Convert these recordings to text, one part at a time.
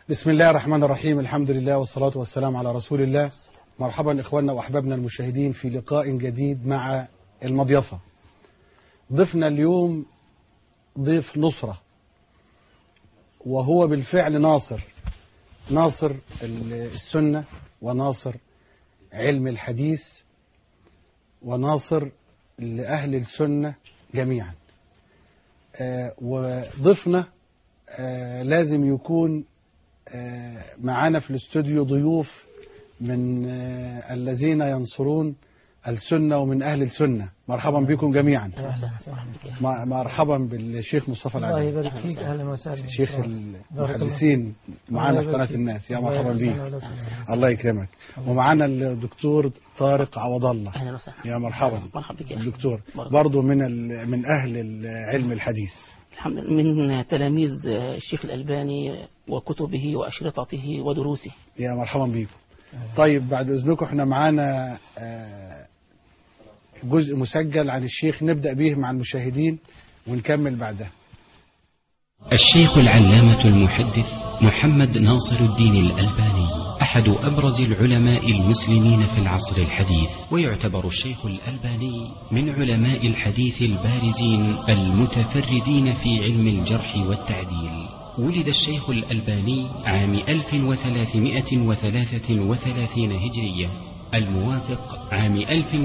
بسم الله الرحمن الرحيم. الحمد لله والصلاة والسلام على رسول الله. مرحبا إخواننا وأحبابنا المشاهدين في لقاء جديد مع المضيفة. ضيفنا اليوم ضيف نصرة، وهو بالفعل ناصر السنة، وناصر علم الحديث، وناصر لأهل السنة جميعا. وضيفنا لازم يكون معانا في الاستوديو ضيوف من الذين ينصرون السنة ومن أهل السنة. مرحبا بكم جميعا. مرحبا بالشيخ مصطفى العدوي. الله يبارك فيك. أهلا وسهلا. شيخ المحدثين معانا في قناة الناس. يا مرحبا بك. الله يكرمك. ومعانا الدكتور طارق عوض الله. أهلا وسهلا. يا مرحبا. مرحبا بك الدكتور برضو من أهل علم الحديث. الحمد لله، من تلاميذ الشيخ الألباني وكتبه وأشرطته ودروسه. يا مرحبا بكم. طيب بعد إذنكم احنا معانا جزء مسجل عن الشيخ نبدأ به مع المشاهدين ونكمل بعدها. الشيخ العلامة المحدث محمد ناصر الدين الألباني أحد أبرز العلماء المسلمين في العصر الحديث، ويعتبر الشيخ الألباني من علماء الحديث البارزين المتفردين في علم الجرح والتعديل. ولد الشيخ الألباني عام 1333 هجرية، الموافق عام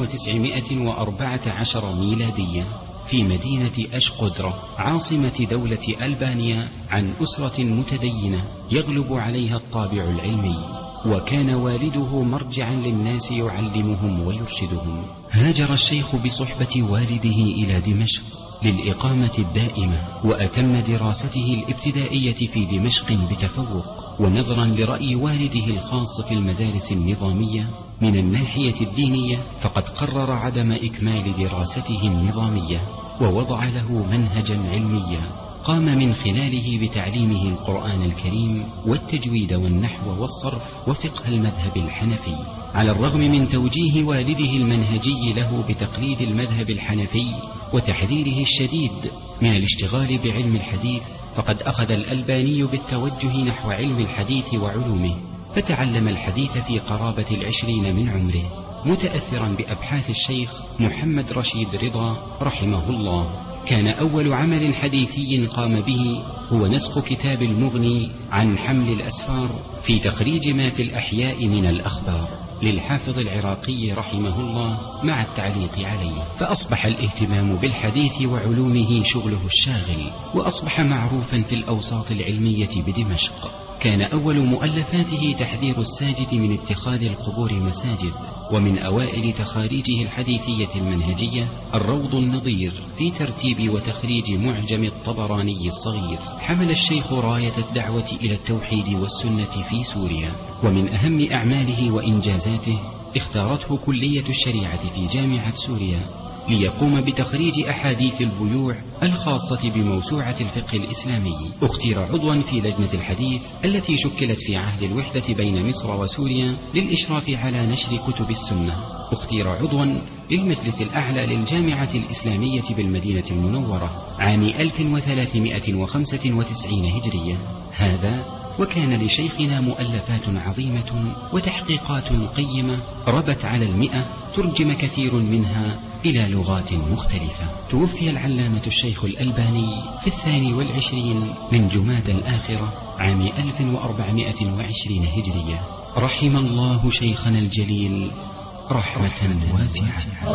1914 ميلادية، في مدينة أشقدرة عاصمة دولة ألبانيا، عن أسرة متدينة يغلب عليها الطابع العلمي، وكان والده مرجعا للناس يعلمهم ويرشدهم. هاجر الشيخ بصحبة والده إلى دمشق للإقامة الدائمة، وأتم دراسته الابتدائية في دمشق بتفوق، ونظرا لرأي والده الخاص في المدارس النظامية من الناحية الدينية، فقد قرر عدم إكمال دراسته النظامية، ووضع له منهجا علميا قام من خلاله بتعليمه القرآن الكريم والتجويد والنحو والصرف وفقه المذهب الحنفي. على الرغم من توجيه والده المنهجي له بتقليد المذهب الحنفي وتحذيره الشديد من الاشتغال بعلم الحديث، فقد أخذ الألباني بالتوجه نحو علم الحديث وعلومه، فتعلم الحديث في قرابة 20 من عمره، متأثرا بأبحاث الشيخ محمد رشيد رضا رحمه الله. كان أول عمل حديثي قام به هو نسخ كتاب المغني عن حمل الأسفار في تخريج ما في الأحياء من الأخبار للحافظ العراقي رحمه الله، مع التعليق عليه. فأصبح الاهتمام بالحديث وعلومه شغله الشاغل، وأصبح معروفا في الأوساط العلمية بدمشق. كان أول مؤلفاته تحذير الساجد من اتخاذ القبور مساجد، ومن أوائل تخاريجه الحديثية المنهجية الروض النظير في ترتيب وتخريج معجم الطبراني الصغير. حمل الشيخ راية الدعوة إلى التوحيد والسنة في سوريا، ومن أهم أعماله وإنجازاته اختارته كلية الشريعة في جامعة سوريا ليقوم بتخريج أحاديث البيوع الخاصة بموسوعة الفقه الإسلامي. اختير عضوا في لجنة الحديث التي شكلت في عهد الوحدة بين مصر وسوريا للإشراف على نشر كتب السنة. اختير عضوا للمجلس الأعلى للجامعة الإسلامية بالمدينة المنورة عام 1395 هجرية. هذا وكان لشيخنا مؤلفات عظيمة وتحقيقات قيمة ربت على 100، ترجم كثير منها إلى لغات مختلفة. توفي العلامة الشيخ الألباني في 22 من جمادى الآخرة عام 1420 هجرية. رحم الله شيخنا الجليل رحمة واسعة.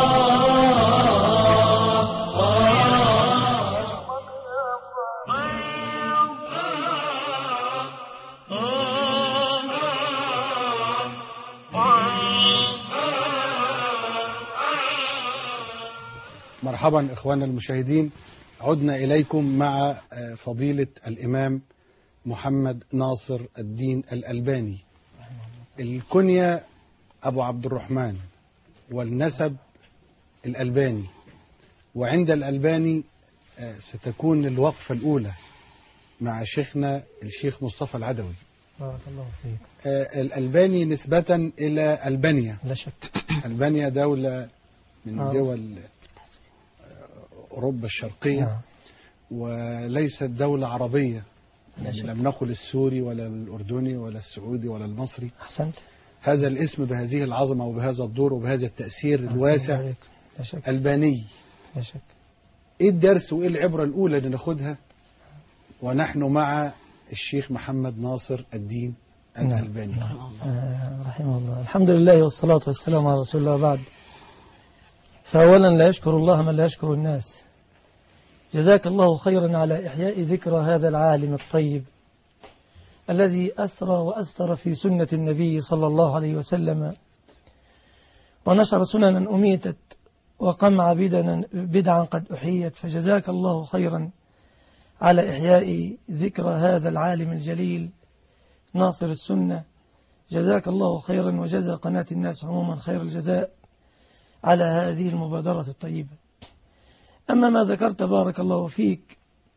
مرحبا إخواننا المشاهدين، عدنا إليكم مع فضيلة الإمام محمد ناصر الدين الألباني. الكنية أبو عبد الرحمن، والنسب الألباني، وعند الألباني ستكون الوقفة الأولى مع شيخنا الشيخ مصطفى العدوي. بارك الله فيك. الألباني نسبة إلى ألبانيا. لا شك. ألبانيا دولة من دول أوروبا الشرقية، وليست دولة عربية يعني لم نقل السوري ولا الأردني ولا السعودي ولا المصري. أحسنت. هذا الاسم بهذه العظمة وبهذا الدور وبهذا التأثير الواسع لا شك. ألباني. لا شك. إيه الدرس وإيه العبرة الأولى اللي ناخدها ونحن مع الشيخ محمد ناصر الدين الألباني؟ رحمه الله. الحمد لله والصلاة والسلام على رسول الله. بعد، فأولا لا يشكر الله من لا يشكر الناس. جزاك الله خيرا على إحياء ذكرى هذا العالم الطيب الذي أسرى وأثر في سنة النبي صلى الله عليه وسلم، ونشر سننا أميتت وقمع بدعا قد أحيت. فجزاك الله خيرا على إحياء ذكرى هذا العالم الجليل ناصر السنة. جزاك الله خيرا، وجزا قناة الناس عموما خير الجزاء على هذه المبادرة الطيبة. أما ما ذكرت بارك الله فيك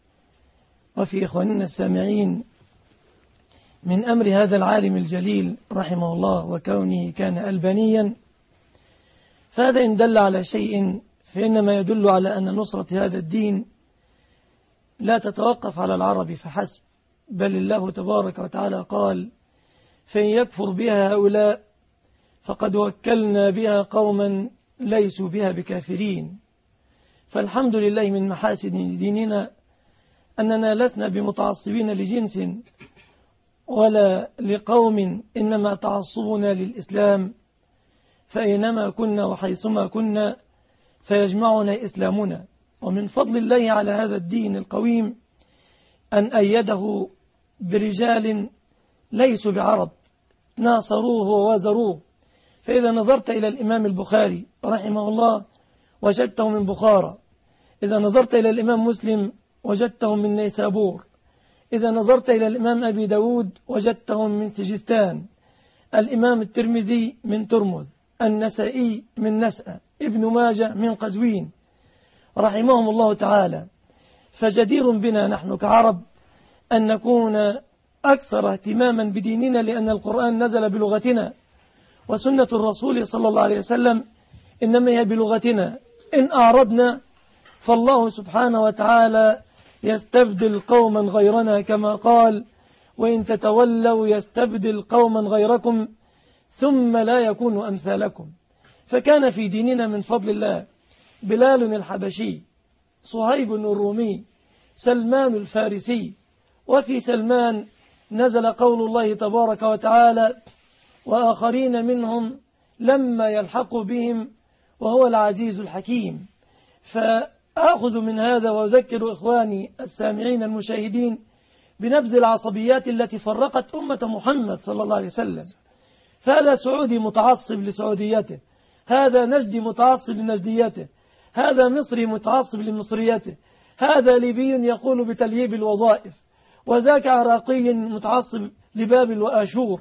وفي إخواننا السامعين من أمر هذا العالم الجليل رحمه الله وكونه كان ألبانيا، فهذا إن دل على شيء فإنما يدل على أن نصرة هذا الدين لا تتوقف على العرب فحسب، بل الله تبارك وتعالى قال: فإن يكفر بها هؤلاء فقد وكلنا بها قوما ليسوا بها بكافرين. فالحمد لله من محاسن ديننا أننا لسنا بمتعصبين لجنس ولا لقوم، إنما تعصبنا للإسلام، فأينما كنا وحيثما كنا فيجمعنا إسلامنا. ومن فضل الله على هذا الدين القويم أن أيده برجال ليسوا بعرب ناصروه ووازروه. فإذا نظرت إلى الإمام البخاري رحمه الله وجدته من بخارى، إذا نظرت إلى الإمام مسلم وجدته من نيسابور، إذا نظرت إلى الإمام أبي داود وجدته من سجستان، الإمام الترمذي من ترمذ، النسائي من نسأ، ابن ماجه من قزوين، رحمهم الله تعالى. فجدير بنا نحن كعرب أن نكون أكثر اهتماما بديننا، لأن القرآن نزل بلغتنا، وسنة الرسول صلى الله عليه وسلم إنما هي بلغتنا. إن أعرضنا فالله سبحانه وتعالى يستبدل قوما غيرنا كما قال: وإن تتولوا يستبدل قوما غيركم ثم لا يكونوا أمثالكم. فكان في ديننا من فضل الله بلال الحبشي، صهيب الرومي، سلمان الفارسي. وفي سلمان نزل قول الله تبارك وتعالى: وآخرين منهم لما يلحقوا بهم وهو العزيز الحكيم. فآخذ من هذا وأذكر إخواني السامعين المشاهدين بنبذ العصبيات التي فرقت أمة محمد صلى الله عليه وسلم. فهذا سعودي متعصب لسعوديته، هذا نجدي متعصب لنجديته، هذا مصري متعصب لمصريته، هذا ليبي يقول بتلييب الوظائف، وذاك عراقي متعصب لبابل وآشور،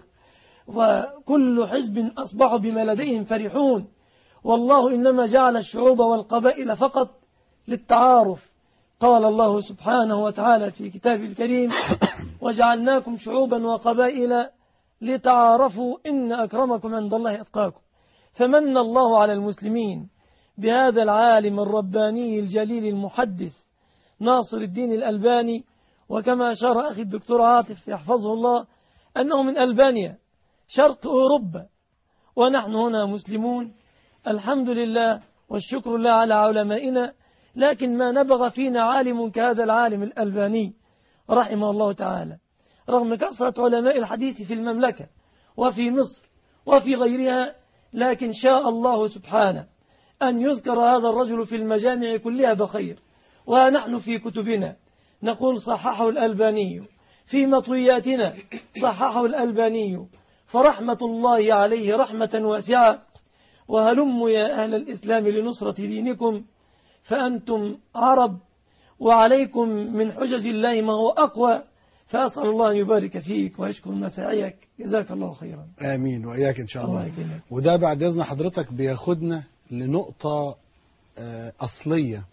وكل حزب أصبحوا بما لديهم فرحون. والله إنما جعل الشعوب والقبائل فقط للتعارف. قال الله سبحانه وتعالى في كتابه الكريم: وجعلناكم شعوبا وقبائل لتعارفوا إن أكرمكم عند الله أتقاكم. فمن الله على المسلمين بهذا العالم الرباني الجليل المحدث ناصر الدين الألباني، وكما أشار أخي الدكتور عاطف يحفظه الله أنه من ألبانيا شرق أوروبا، ونحن هنا مسلمون الحمد لله والشكر لله على علمائنا. لكن ما نبغى فينا عالم كهذا العالم الألباني رحمه الله تعالى، رغم كثرة علماء الحديث في المملكة وفي مصر وفي غيرها، لكن شاء الله سبحانه أن يذكر هذا الرجل في المجامع كلها بخير. ونحن في كتبنا نقول صححه الألباني، في مطوياتنا صححه الألباني، فرحمة الله عليه رحمة واسعة. وهلموا يا أهل الإسلام لنصرة دينكم، فأنتم عرب وعليكم من حجج الله ما هو أقوى. فأسأل الله أن يبارك فيك ويشكر مساعيك. جزاك الله خيرا. آمين وإياك إن شاء الله. الله وده بعد إذن حضرتك بياخدنا لنقطة أصلية،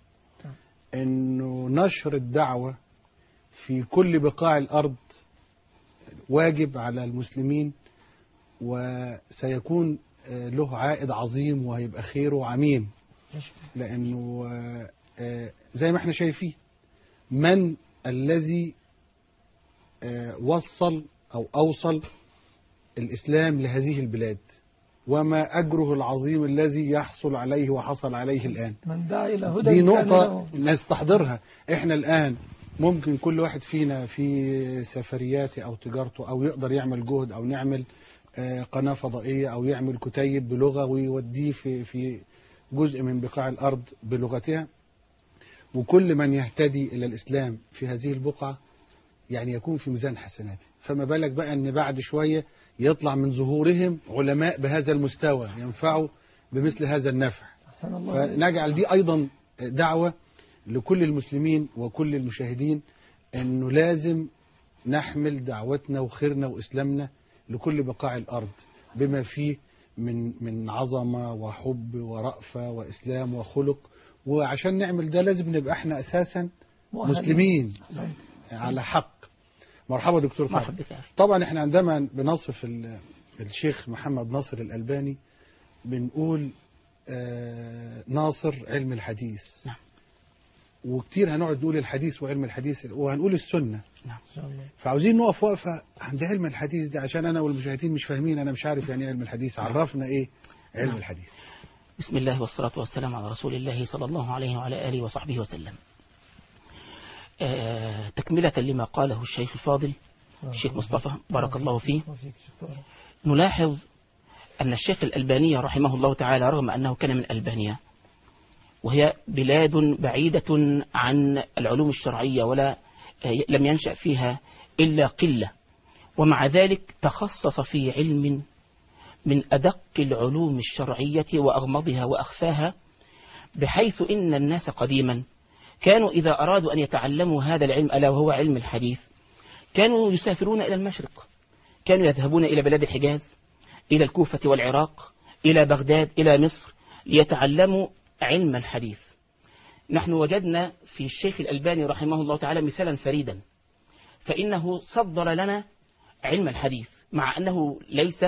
إنه نشر الدعوة في كل بقاع الأرض واجب على المسلمين، وسيكون له عائد عظيم وهيبقى خيره عميم. لأنه زي ما احنا شايفين من الذي وصل أو أوصل الإسلام لهذه البلاد، وما أجره العظيم الذي يحصل عليه وحصل عليه الآن. من دعا إلى هدى دي كان نقطة له. نستحضرها. إحنا الآن ممكن كل واحد فينا في سفرياته أو تجارته أو يقدر يعمل جهد أو نعمل قناة فضائية أو يعمل كتيب بلغة ويوديه في جزء من بقاع الأرض بلغتها، وكل من يهتدي إلى الإسلام في هذه البقعة يعني يكون في ميزان حسناته. فما بالك بقى أن بعد شوية يطلع من ظهورهم علماء بهذا المستوى ينفعوا بمثل هذا النفع. فنجعل دي أيضا دعوة لكل المسلمين وكل المشاهدين أنه لازم نحمل دعوتنا وخيرنا وإسلامنا لكل بقاع الأرض بما فيه من عظمة وحب ورأفة وإسلام وخلق. وعشان نعمل ده لازم نبقى احنا أساسا مسلمين على حق. مرحبا دكتور. مرحبا. طبعا احنا عندما بنصف الشيخ محمد ناصر الألباني بنقول ناصر علم الحديث. نعم. وكتير هنقعد نقول الحديث وعلم الحديث وهنقول السنة. نعم. فعاوزين نقف وقفة عند علم الحديث ده عشان أنا والمشاهدين مش فاهمين. أنا مش عارف يعني علم الحديث. عرفنا إيه علم الحديث. بسم الله والصلاة والسلام على رسول الله صلى الله عليه وعلى آله وصحبه وسلم. تكملة لما قاله الشيخ الفاضل الشيخ مصطفى بارك الله فيه، نلاحظ أن الشيخ الألباني رحمه الله تعالى رغم أنه كان من ألبانيا وهي بلاد بعيدة عن العلوم الشرعية ولا لم ينشأ فيها إلا قلة، ومع ذلك تخصص في علم من أدق العلوم الشرعية وأغمضها وأخفاها، بحيث إن الناس قديما كانوا إذا أرادوا أن يتعلموا هذا العلم ألا وهو علم الحديث كانوا يسافرون إلى المشرق، كانوا يذهبون إلى بلاد الحجاز، إلى الكوفة والعراق، إلى بغداد، إلى مصر، ليتعلموا علم الحديث. نحن وجدنا في الشيخ الألباني رحمه الله تعالى مثالا فريدا، فإنه صدر لنا علم الحديث مع أنه ليس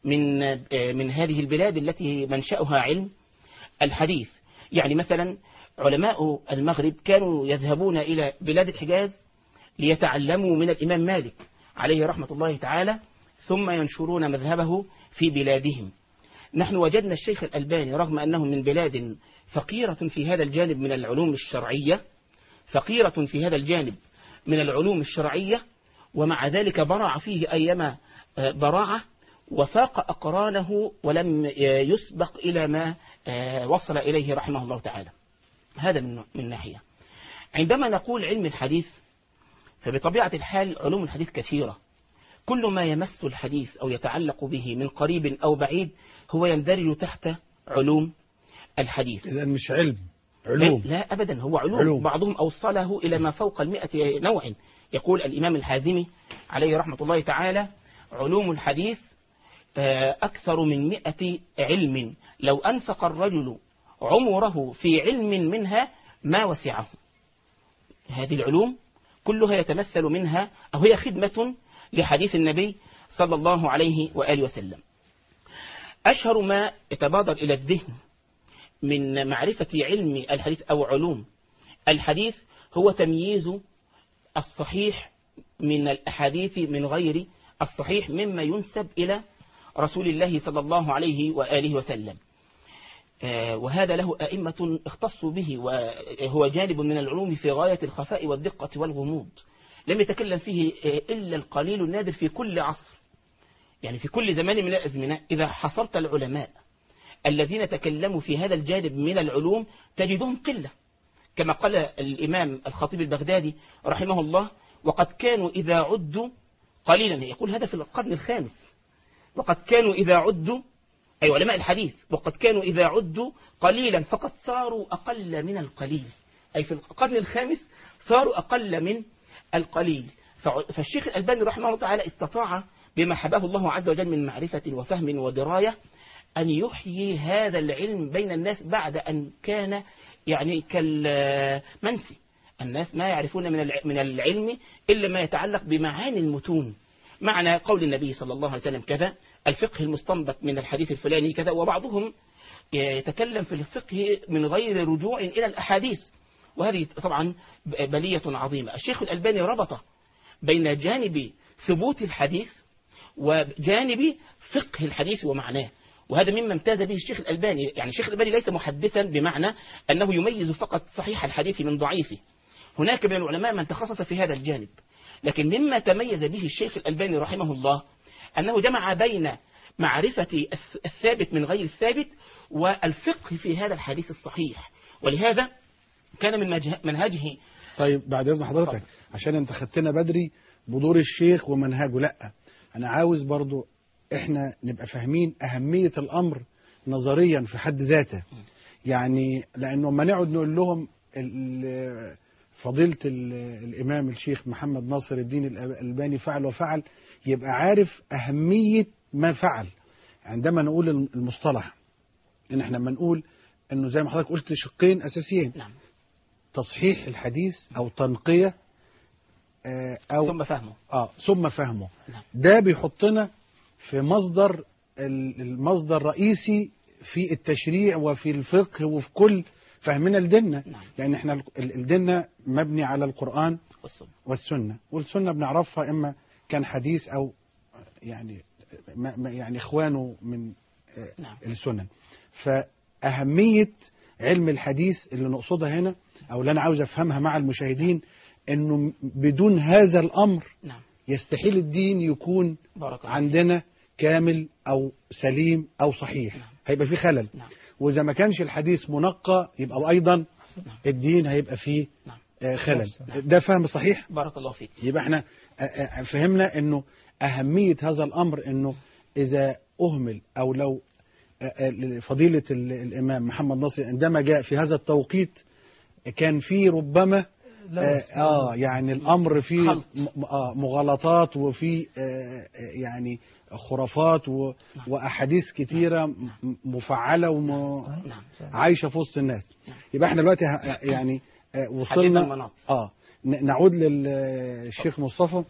من هذه البلاد التي منشأها علم الحديث. يعني مثلا علماء المغرب كانوا يذهبون إلى بلاد الحجاز ليتعلموا من الإمام مالك عليه رحمة الله تعالى، ثم ينشرون مذهبه في بلادهم. نحن وجدنا الشيخ الألباني رغم أنه من بلاد فقيرة في هذا الجانب من العلوم الشرعية، فقيرة في هذا الجانب من العلوم الشرعية، ومع ذلك برع فيه أيما براعة وفاق أقرانه ولم يسبق إلى ما وصل إليه رحمه الله تعالى. هذا من ناحية. عندما نقول علم الحديث فبطبيعة الحال علوم الحديث كثيرة، كل ما يمس الحديث أو يتعلق به من قريب أو بعيد هو يندرج تحت علوم الحديث. إذن مش علوم. لا أبدا، هو علوم. بعضهم أوصله إلى ما فوق 100 نوع. يقول الإمام الحازمي عليه رحمة الله تعالى: علوم الحديث أكثر من 100 علم، لو أنفق الرجل عمره في علم منها ما وسعه. هذه العلوم كلها يتمثل منها أو هي خدمة لحديث النبي صلى الله عليه وآله وسلم. أشهر ما يتبادر إلى الذهن من معرفة علم الحديث أو علوم الحديث هو تمييز الصحيح من الأحاديث من غير الصحيح مما ينسب إلى رسول الله صلى الله عليه وآله وسلم. وهذا له أئمة اختصوا به، وهو جانب من العلوم في غاية الخفاء والدقة والغموض، لم يتكلم فيه إلا القليل النادر في كل عصر. يعني في كل زمان من الأزمنة إذا حصرت العلماء الذين تكلموا في هذا الجانب من العلوم تجدهم قلة، كما قال الإمام الخطيب البغدادي رحمه الله: وقد كانوا إذا عدوا قليلا. يقول هذا في القرن الخامس. وقد كانوا إذا عدوا، أي علماء الحديث، وقد كانوا إذا عدوا قليلا فقد صاروا أقل من القليل. أي في القرن الخامس صاروا أقل من القليل. فالشيخ الألباني رحمه الله تعالى استطاع بما حباه الله عز وجل من معرفة وفهم ودراية أن يحيي هذا العلم بين الناس بعد أن كان يعني كالمنسي. الناس ما يعرفون من العلم إلا ما يتعلق بمعاني المتون، معنى قول النبي صلى الله عليه وسلم كذا، الفقه المستنبط من الحديث الفلاني كذا، وبعضهم يتكلم في الفقه من غير رجوع إلى الأحاديث، وهذه طبعا بلية عظيمة. الشيخ الألباني ربط بين جانب ثبوت الحديث وجانب فقه الحديث ومعناه. وهذا مما امتاز به الشيخ الألباني. يعني الشيخ الألباني ليس محدثا بمعنى أنه يميز فقط صحيح الحديث من ضعيفه، هناك من العلماء من تخصص في هذا الجانب، لكن مما تميز به الشيخ الألباني رحمه الله أنه جمع بين معرفة الثابت من غير الثابت والفقه في هذا الحديث الصحيح، ولهذا كان من منهجه. طيب بعد إذن حضرتك، عشان انت خدتنا بدري بدور الشيخ ومنهجه، لا أنا عاوز برضو احنا نبقى فاهمين أهمية الأمر نظريا في حد ذاته. يعني لأنه ما نقعد نقول لهم فضيلة الإمام الشيخ محمد ناصر الدين الألباني فعل وفعل، يبقى عارف أهمية ما فعل. عندما نقول المصطلح إن احنا لما نقول إنه زي ما حضرتك قلت شقين أساسيين، نعم. تصحيح الحديث أو تنقية أو ثم فهمه. نعم. ده بيحطنا في المصدر الرئيسي في التشريع وفي الفقه وفي كل فهمنا لديننا. نعم. يعني احنا الديننا مبني على القرآن والسنة، والسنة بنعرفها إما كان حديث أو يعني إخوانه من نعم. السنن. فأهمية علم الحديث اللي نقصدها هنا أو اللي أنا عاوز أفهمها مع المشاهدين، إنه بدون هذا الأمر نعم. يستحيل الدين يكون عندنا كامل أو سليم أو صحيح. نعم. هيبقى فيه خلل. نعم. وإذا ما كانش الحديث منقى يبقى أيضا نعم. الدين هيبقى فيه نعم. خلل. ده فهم صحيح؟ بارك الله فيك. يبقى احنا فهمنا إنه أهمية هذا الأمر، إنه إذا أهمل أو لو فضيلة الإمام محمد ناصر عندما جاء في هذا التوقيت كان فيه ربما يعني الأمر فيه مغالطات وفيه يعني خرافات وأحاديث كتيرة مفعلة وعايشة في وسط الناس. يبقى احنا دلوقتي يعني وصلنا نعود للشيخ مصطفى،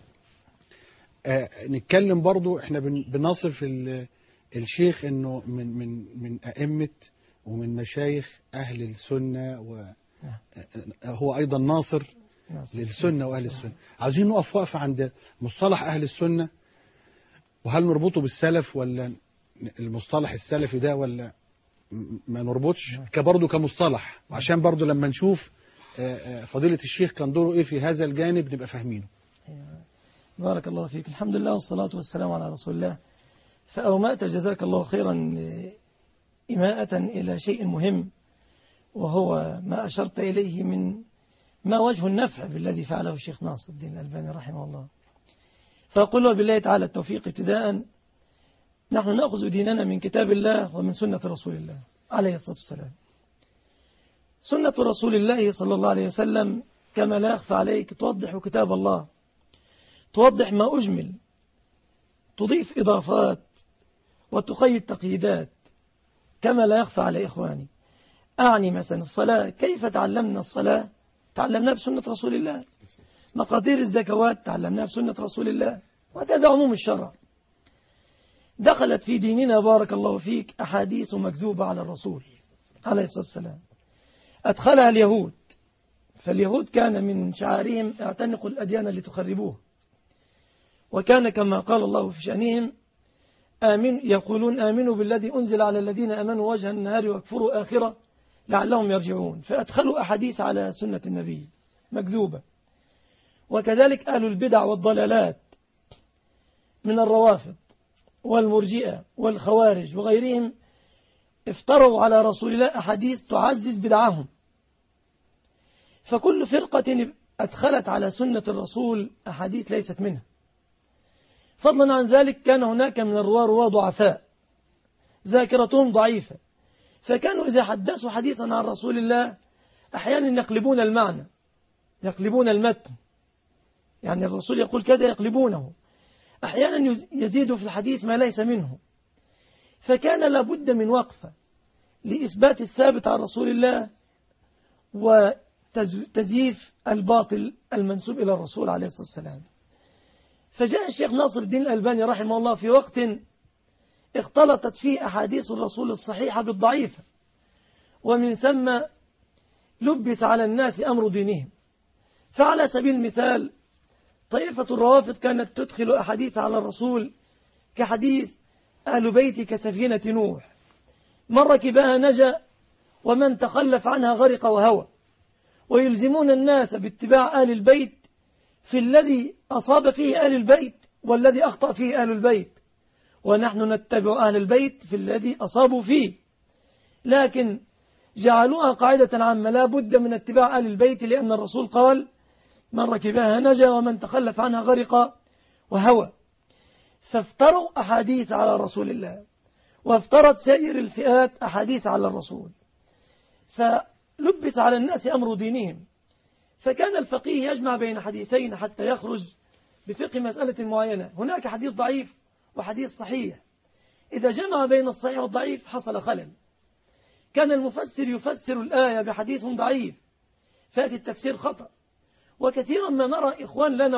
نتكلم برضو احنا بنصف الشيخ انه من أئمة ومن مشايخ أهل السنة، وهو أيضا ناصر للسنة وأهل السنة. عايزين نقف وقفة عند مصطلح أهل السنة، وهل نربطه بالسلف ولا المصطلح السلفي ده، ولا ما نربطش برضه كمصطلح، وعشان برضه لما نشوف فضيلة الشيخ كان دوره إيه في هذا الجانب نبقى فاهمينه. بارك الله فيك. الحمد لله والصلاة والسلام على رسول الله. فأومأت جزاك الله خيرا إماءة إلى شيء مهم، وهو ما أشرت إليه من ما وجه النفع بالذي فعله الشيخ ناصر الدين الألباني رحمه الله. فأقول له بالله تعالى التوفيق ابتداء، نحن نأخذ ديننا من كتاب الله ومن سنة رسول الله عليه الصلاة والسلام. سنة رسول الله صلى الله عليه وسلم كما لا يخفى عليك توضح كتاب الله، توضح ما أجمل، تضيف إضافات وتقيد تقييدات كما لا يخفى على إخواني. أعني مثلا الصلاة، كيف تعلمنا الصلاة؟ تعلمناها بسنة رسول الله. مقادير الزكوات تعلمناها بسنة رسول الله، وهذا عموم الشرع. دخلت في ديننا بارك الله فيك أحاديث مكذوبة على الرسول عليه الصلاة والسلام، أدخلها اليهود، فاليهود كان من شعارهم اعتنقوا الأديان لتخربوه، وكان كما قال الله في شأنهم يقولون آمنوا بالذي أنزل على الذين آمنوا وجه النهار واكفروا آخرة لعلهم يرجعون، فأدخلوا أحاديث على سنة النبي مكذوبة. وكذلك أهل البدع والضلالات من الروافض والمرجئة والخوارج وغيرهم افتروا على رسول الله أحاديث تعزز بدعهم. فكل فرقة أدخلت على سنة الرسول أحاديث ليست منها. فضلا عن ذلك كان هناك من الرواة ضعفاء ذاكرتهم ضعيفة، فكانوا إذا حدثوا حديثا عن رسول الله أحيانا يقلبون المعنى، يقلبون المتن، يعني الرسول يقول كذا يقلبونه، أحيانا يزيد في الحديث ما ليس منه. فكان لابد من وقفة لإثبات الثابت عن رسول الله وتزييف الباطل المنسوب إلى الرسول عليه الصلاة والسلام. فجاء الشيخ ناصر الدين الألباني رحمه الله في وقت اختلطت فيه أحاديث الرسول الصحيحة بالضعيفة، ومن ثم لبس على الناس أمر دينهم. فعلى سبيل المثال طائفة الروافض كانت تدخل أحاديث على الرسول كحديث أهل بيتي كسفينة نوح، من ركبها نجا ومن تخلف عنها غرق وهوى، ويلزمون الناس باتباع أهل البيت في الذي أصاب فيه أهل البيت والذي أخطأ فيه أهل البيت، ونحن نتبع أهل البيت في الذي أصابوا فيه. لكن جعلوها قاعدة عامة لا بد من اتباع أهل البيت، لأن الرسول قال من ركبها نجا ومن تخلف عنها غرق وهوى. فافتروا أحاديث على رسول الله، وافترت سائر الفئات أحاديث على الرسول، فلبس على الناس أمر دينهم. فكان الفقيه يجمع بين حديثين حتى يخرج بفقه مسألة معينة. هناك حديث ضعيف وحديث صحيح، إذا جمع بين الصحيح والضعيف حصل خلل. كان المفسر يفسر الآية بحديث ضعيف فأتي التفسير خطأ. وكثيرا ما نرى إخوان لنا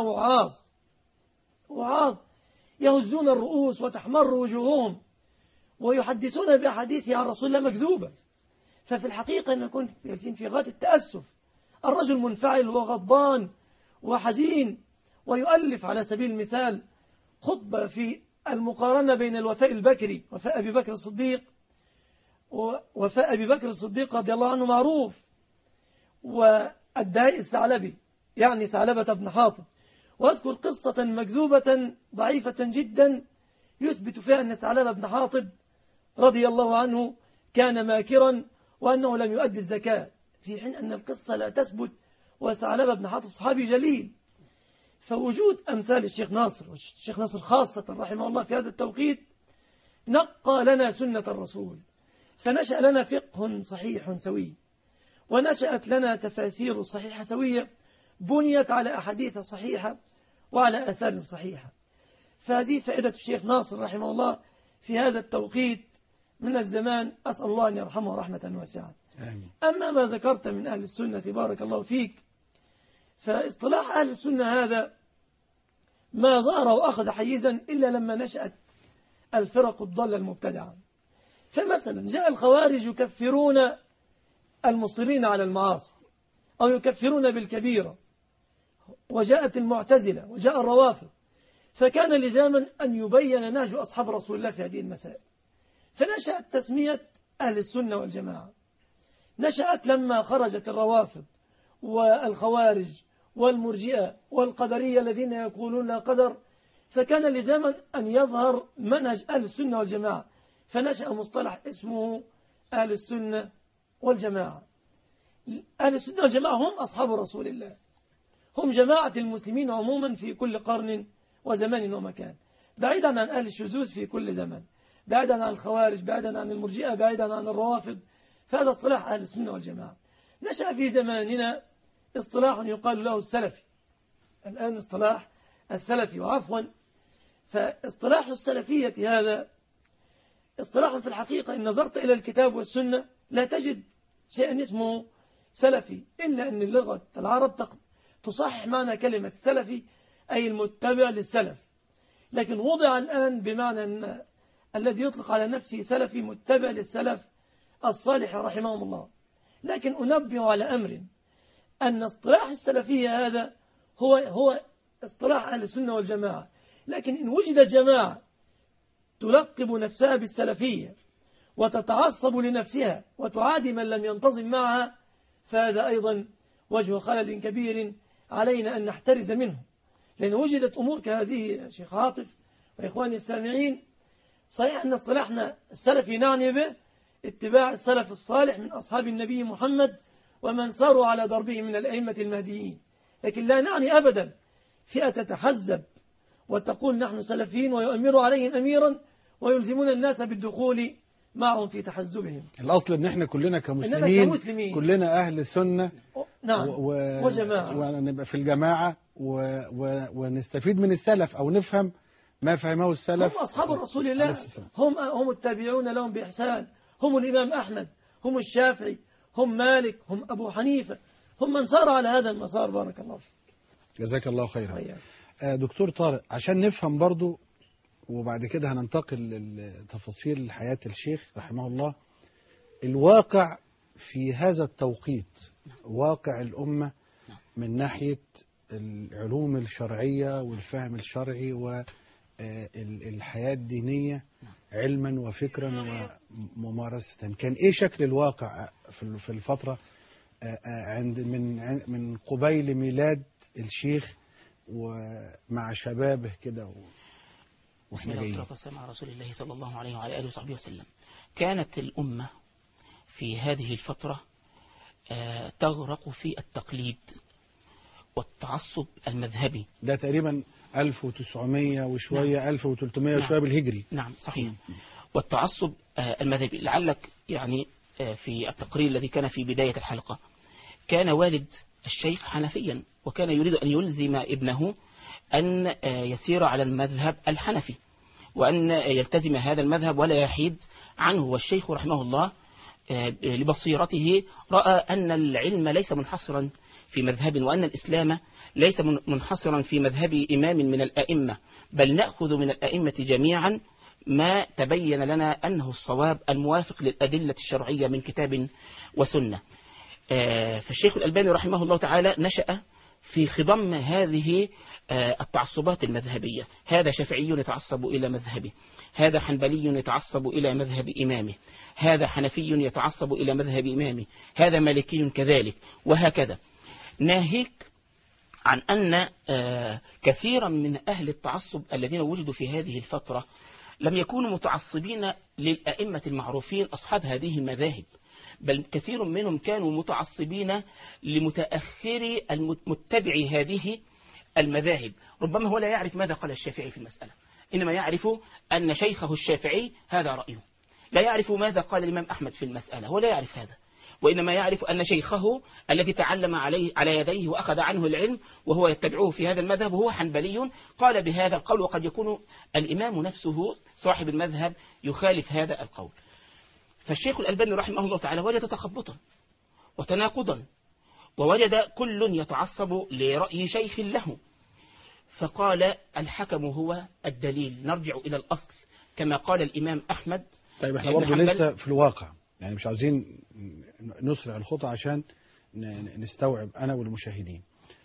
وعاظ يهزون الرؤوس وتحمر وجوههم ويحدثون بأحاديث عن رسول الله مكذوبة. ففي الحقيقة نكون في غاية التأسف. الرجل منفعل وغضبان وحزين، ويؤلف على سبيل المثال خطبة في المقارنة بين الوفاء البكري، وفاء أبي بكر الصديق، وفاء أبي بكر الصديق رضي الله عنه معروف، والداعي الثعلبي يعني ثعلبة بن حاطب، وأذكر قصة مكذوبة ضعيفة جدا يثبت فيها أن ثعلبة بن حاطب رضي الله عنه كان ماكرا وأنه لم يؤدي الزكاة، في حين أن القصة لا تثبت، وثعلبة بن حاطب صحابي جليل. فوجود أمثال الشيخ ناصر، والشيخ ناصر خاصة رحمه الله في هذا التوقيت، نقى لنا سنة الرسول، فنشأ لنا فقه صحيح سوي، ونشأت لنا تفاسير صحيحة سوية بنيت على أحاديث صحيحة وعلى آثار صحيحة. فهذه فائدة الشيخ ناصر رحمه الله في هذا التوقيت من الزمان، أسأل الله أن يرحمه رحمة واسعة. أما ما ذكرت من أهل السنة بارك الله فيك، فاصطلاح أهل السنة هذا ما ظهر وأخذ حيزا إلا لما نشأت الفرق الضالة المبتدعة. فمثلا جاء الخوارج يكفرون المصرين على المعاصي أو يكفرون بالكبيرة، وجاءت المعتزلة وجاء الروافض، فكان لزاما أن يبين نهج أصحاب رسول الله في هذه المسائل. فنشأت تسمية أهل السنة والجماعة، نشأت لما خرجت الروافض والخوارج والمرجئة والقدرية الذين يقولون لا قدر، فكان لزاما أن يظهر منهج أهل السنة والجماعة، فنشأ مصطلح اسمه أهل السنة والجماعة. أهل السنة والجماعة هم أصحاب رسول الله، هم جماعة المسلمين عموما في كل قرن وزمان ومكان، بعيدا عن أهل الشذوذ في كل زمان، بعيدا عن الخوارج، بعيدا عن المرجئة، بعيدا عن الروافض. فهذا اصطلاح أهل السنة والجماعة. نشأ في زماننا اصطلاح يقال له السلفي، الآن اصطلاح السلفي، وعفوا فاصطلاح السلفية هذا اصطلاح في الحقيقة إن نظرت إلى الكتاب والسنة لا تجد شيئا اسمه سلفي، إلا أن اللغة العرب تصحح معنى كلمة السلفي أي المتبع للسلف، لكن وضع الآن بمعنى أن الذي يطلق على نفسه سلفي متبع للسلف الصالح رحمهم الله. لكن أنبه على أمر، أن اصطلاح السلفية هذا هو اصطلاح أهل السنة والجماعة، لكن إن وجدت جماعة تلقب نفسها بالسلفية وتتعصب لنفسها وتعادي من لم ينتظم معها، فهذا أيضا وجه خلل كبير علينا أن نحترز منه. لأن وجدت أمور كهذه شيخ عاطف وإخواني السامعين، صحيح أن اصطلاحنا السلفي نعني به اتباع السلف الصالح من أصحاب النبي محمد ومن ساروا على دربه من الأئمة المهديين، لكن لا نعني أبدا فئة تتحزب وتقول نحن سلفيين ويؤمروا عليهم أميرا ويلزمون الناس بالدخول معهم في تحزبهم. الأصل أن احنا كلنا كمسلمين كلنا أهل سنة نعم وجماعة، ونبقى في الجماعة ونستفيد من السلف أو نفهم ما فهمه السلف. هم أصحاب رسول الله، هم التابعون لهم بإحسان، هم الإمام أحمد، هم الشافعي، هم مالك، هم أبو حنيفة، هم من سار على هذا المسار. بارك الله فيك. جزاك الله خيرا. دكتور طارق، عشان نفهم برضو وبعد كده هننتقل لتفاصيل حياة الشيخ رحمه الله، الواقع في هذا التوقيت، واقع الأمة من ناحية العلوم الشرعية والفهم الشرعي والحياة الدينية علما وفكرا وممارسة. كان إيه شكل الواقع في الفترة من قبيل ميلاد الشيخ ومع شبابه كده بسم الله والصلاة والسلام على رسول الله صلى الله عليه وعلى آله وصحبه وسلم. كانت الأمة في هذه الفترة تغرق في التقليد والتعصب المذهبي. ده تقريبا 1900 وشوية. نعم. 1300 وشوية بالهجري. نعم صحيح. والتعصب المذهبي، لعلك يعني في التقرير الذي كان في بداية الحلقة كان والد الشيخ حنفيا، وكان يريد أن يلزم ابنه أن يسير على المذهب الحنفي وأن يلتزم هذا المذهب ولا يحيد عنه. والشيخ رحمه الله لبصيرته رأى أن العلم ليس منحصرا في مذهب، وأن الإسلام ليس منحصرا في مذهب إمام من الأئمة، بل نأخذ من الأئمة جميعا ما تبين لنا أنه الصواب الموافق للأدلة الشرعية من كتاب وسنة. فالشيخ الألباني رحمه الله تعالى نشأ في خضم هذه التعصبات المذهبية. هذا شافعي يتعصب إلى مذهبه، هذا حنبلي يتعصب إلى مذهب إمامه، هذا حنفي يتعصب إلى مذهب إمامه، هذا مالكي كذلك، وهكذا. ناهيك عن أن كثيرا من أهل التعصب الذين وجدوا في هذه الفترة لم يكونوا متعصبين للأئمة المعروفين أصحاب هذه المذاهب، بل كثير منهم كانوا متعصبين لمتأخري المتبعي هذه المذاهب. ربما هو لا يعرف ماذا قال الشافعي في المسألة، إنما يعرف أن شيخه الشافعي هذا رأيه. لا يعرف ماذا قال الإمام أحمد في المسألة، هو لا يعرف هذا، وإنما يعرف أن شيخه الذي تعلم على يديه وأخذ عنه العلم وهو يتبعه في هذا المذهب وهو حنبلي قال بهذا القول، وقد يكون الإمام نفسه صاحب المذهب يخالف هذا القول. فالشيخ الألباني رحمه الله تعالى وجد تخبطا وتناقضا، ووجد كل يتعصب لرأي شيخ له، فقال الحكم هو الدليل، نرجع إلى الأصل كما قال الإمام أحمد. طيب احنا برضه لسه في الواقع، يعني مش عاوزين نسرع الخطى عشان نستوعب أنا والمشاهدين.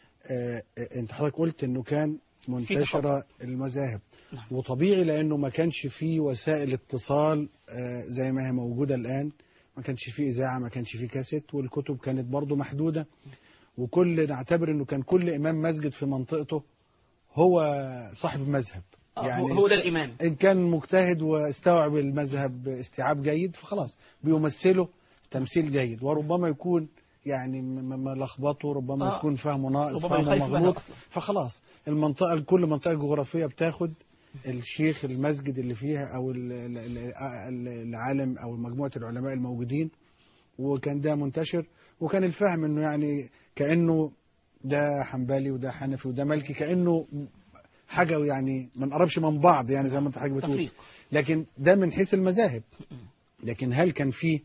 انت حضرتك قلت انه كان منتشرة المذاهب، وطبيعي لأنه ما كانش فيه وسائل اتصال زي ما هي موجودة الآن، ما كانش فيه إذاعة، ما كانش فيه كاسيت، والكتب كانت برضو محدودة، وكل نعتبر أنه كان كل إمام مسجد في منطقته هو صاحب المذهب، يعني هو ده الإمام. إن كان مجتهد واستوعب المذهب استيعاب جيد فخلاص بيمثله تمثيل جيد، وربما يكون يعني ملخبطه، ربما يكون فهمه ناقص، فهمه مغلوط، فخلاص المنطقة كل منطقة جغرافية بتاخد الشيخ المسجد اللي فيها أو العالم أو مجموعة العلماء الموجودين، وكان ده منتشر، وكان الفهم إنه يعني كأنه ده حنبلي وده حنفي وده مالكي، كأنه حاجة يعني ما نقربش من بعض، يعني زي ما انت حضرتك بتقول، لكن ده من حيث المذاهب. لكن هل كان فيه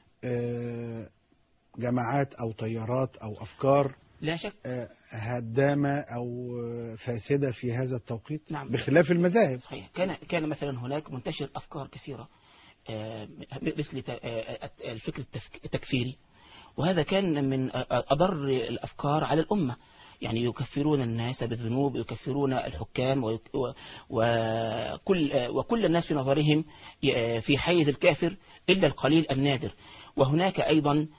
جماعات أو تيارات أو أفكار لا شك هدامة أو فاسدة في هذا التوقيت؟ نعم. بخلاف المذاهب. صحيح. كان مثلا هناك منتشر أفكار كثيرة مثل الفكر التكفيري، وهذا كان من أضر الأفكار على الأمة، يعني يكفرون الناس بالذنوب، يكفرون الحكام، وكل الناس في نظرهم في حيز الكافر إلا القليل النادر. وهناك أيضا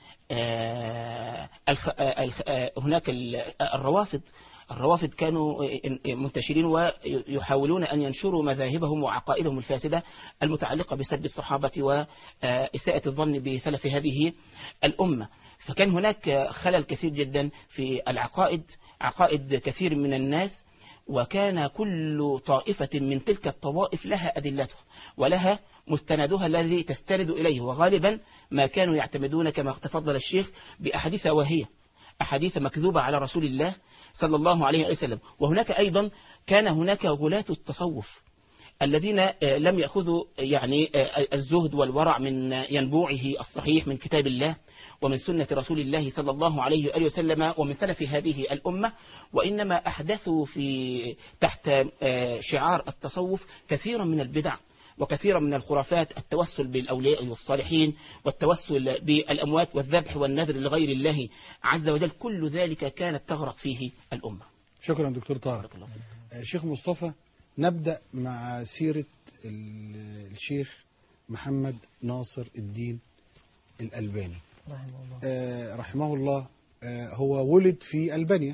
هناك الروافض كانوا منتشرين ويحاولون أن ينشروا مذاهبهم وعقائدهم الفاسدة المتعلقة بسب الصحابة وإساءة الظن بسلف هذه الأمة. فكان هناك خلل كثير جدا في العقائد، عقائد كثير من الناس، وكان كل طائفة من تلك الطوائف لها أدلتها ولها مستندها الذي تستند إليه، وغالبا ما كانوا يعتمدون كما تفضل الشيخ بأحاديث واهية، أحاديث مكذوبة على رسول الله صلى الله عليه وسلم. وهناك أيضا كان هناك غلاة التصوف الذين لم يأخذوا يعني الزهد والورع من ينبوعه الصحيح من كتاب الله ومن سنة رسول الله صلى الله عليه وسلم ومن سلف هذه الأمة، وإنما أحدثوا تحت شعار التصوف كثيرا من البدع وكثيرا من الخرافات، التوسل بالأولياء والصالحين والتوسل بالأموات والذبح والنذر لغير الله عز وجل، كل ذلك كانت تغرق فيه الأمة. شكرا دكتور طاهر. بارك الله فيك. شيخ مصطفى، نبدأ مع سيرة الشيخ محمد ناصر الدين الألباني رحمه الله. هو ولد في ألبانيا،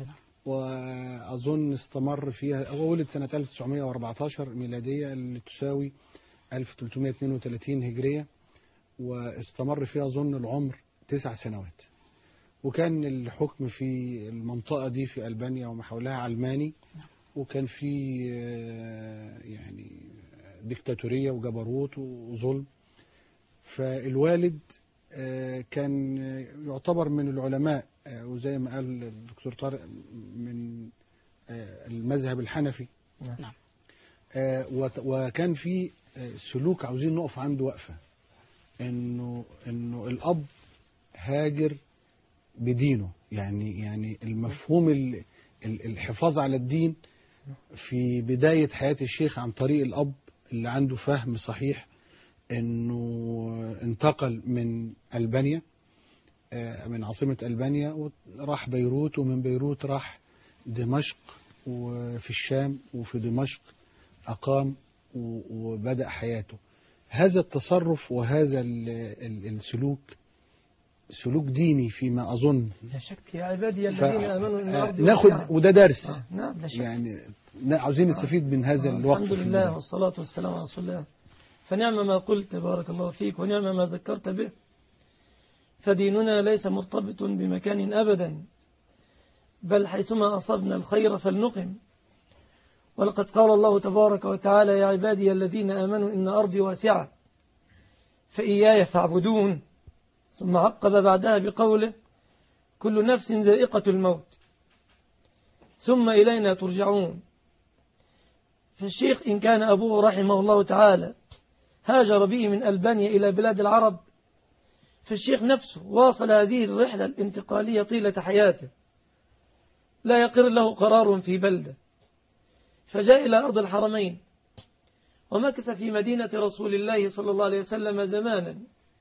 وأظن استمر فيها. هو ولد سنة 1914 ميلادية اللي تساوي 1332 هجرية، واستمر فيها أظن العمر 9 سنوات. وكان الحكم في المنطقة دي في ألبانيا وما حولها علماني، وكان في يعني ديكتاتورية وجبروت وظلم. فالوالد كان يعتبر من العلماء، وزي ما قال الدكتور طارق من المذهب الحنفي. نعم. وكان في سلوك عاوزين نقف عنده وقفة، انه الاب هاجر بدينه، يعني المفهوم الحفاظ على الدين في بداية حياة الشيخ عن طريق الاب اللي عنده فهم صحيح، انه انتقل من ألبانيا، من عاصمة ألبانيا، وراح بيروت، ومن بيروت راح دمشق، وفي الشام وفي دمشق أقام وبدأ حياته. هذا التصرف وهذا السلوك سلوك ديني فيما أظن. لا شك يا عبادي الذين آمنوا إن أرضي ناخد وده درس. نعم لا شك. يعني عاوزين نستفيد من هذا الوقت. الحمد لله والصلاة والسلام على رسول الله. فنعم ما قلت بارك الله فيك، ونعم ما ذكرت به. فديننا ليس مرتبط بمكان أبدا، بل حيثما أصبنا الخير فلنقم. ولقد قال الله تبارك وتعالى: يا عبادي الذين آمنوا إن أرضي واسعة فإياي فاعبدون. ثم عقب بعدها بقوله: كل نفس ذائقة الموت ثم إلينا ترجعون. فالشيخ إن كان أبوه رحمه الله تعالى هاجر به من ألبانيا إلى بلاد العرب، فالشيخ نفسه واصل هذه الرحلة الانتقالية طيلة حياته، لا يقر له قرار في بلدة، فجاء إلى أرض الحرمين، ومكث في مدينة رسول الله صلى الله عليه وسلم زمانا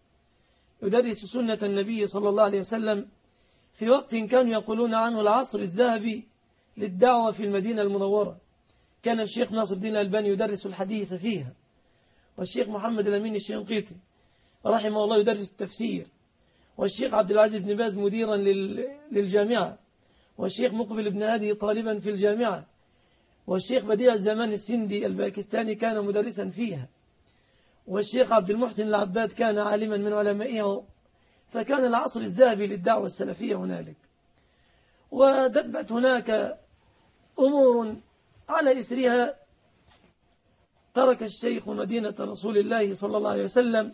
يدرس سنة النبي صلى الله عليه وسلم في وقت كانوا يقولون عنه العصر الذهبي للدعوة في المدينة المنورة. كان الشيخ ناصر الدين الألباني يدرس الحديث فيها، والشيخ محمد الأمين الشنقيطي رحمه الله يدرس التفسير، والشيخ عبد العزيز بن باز مديرا للجامعة، والشيخ مقبل بن هادي طالبا في الجامعة، والشيخ بديع الزمان السندي الباكستاني كان مدرسا فيها، والشيخ عبد المحسن العباد كان عالما من علمائه. فكان العصر الذهبي للدعوة السلفية هنالك. ودبت هناك أمور على إثرها ترك الشيخ مدينة رسول الله صلى الله عليه وسلم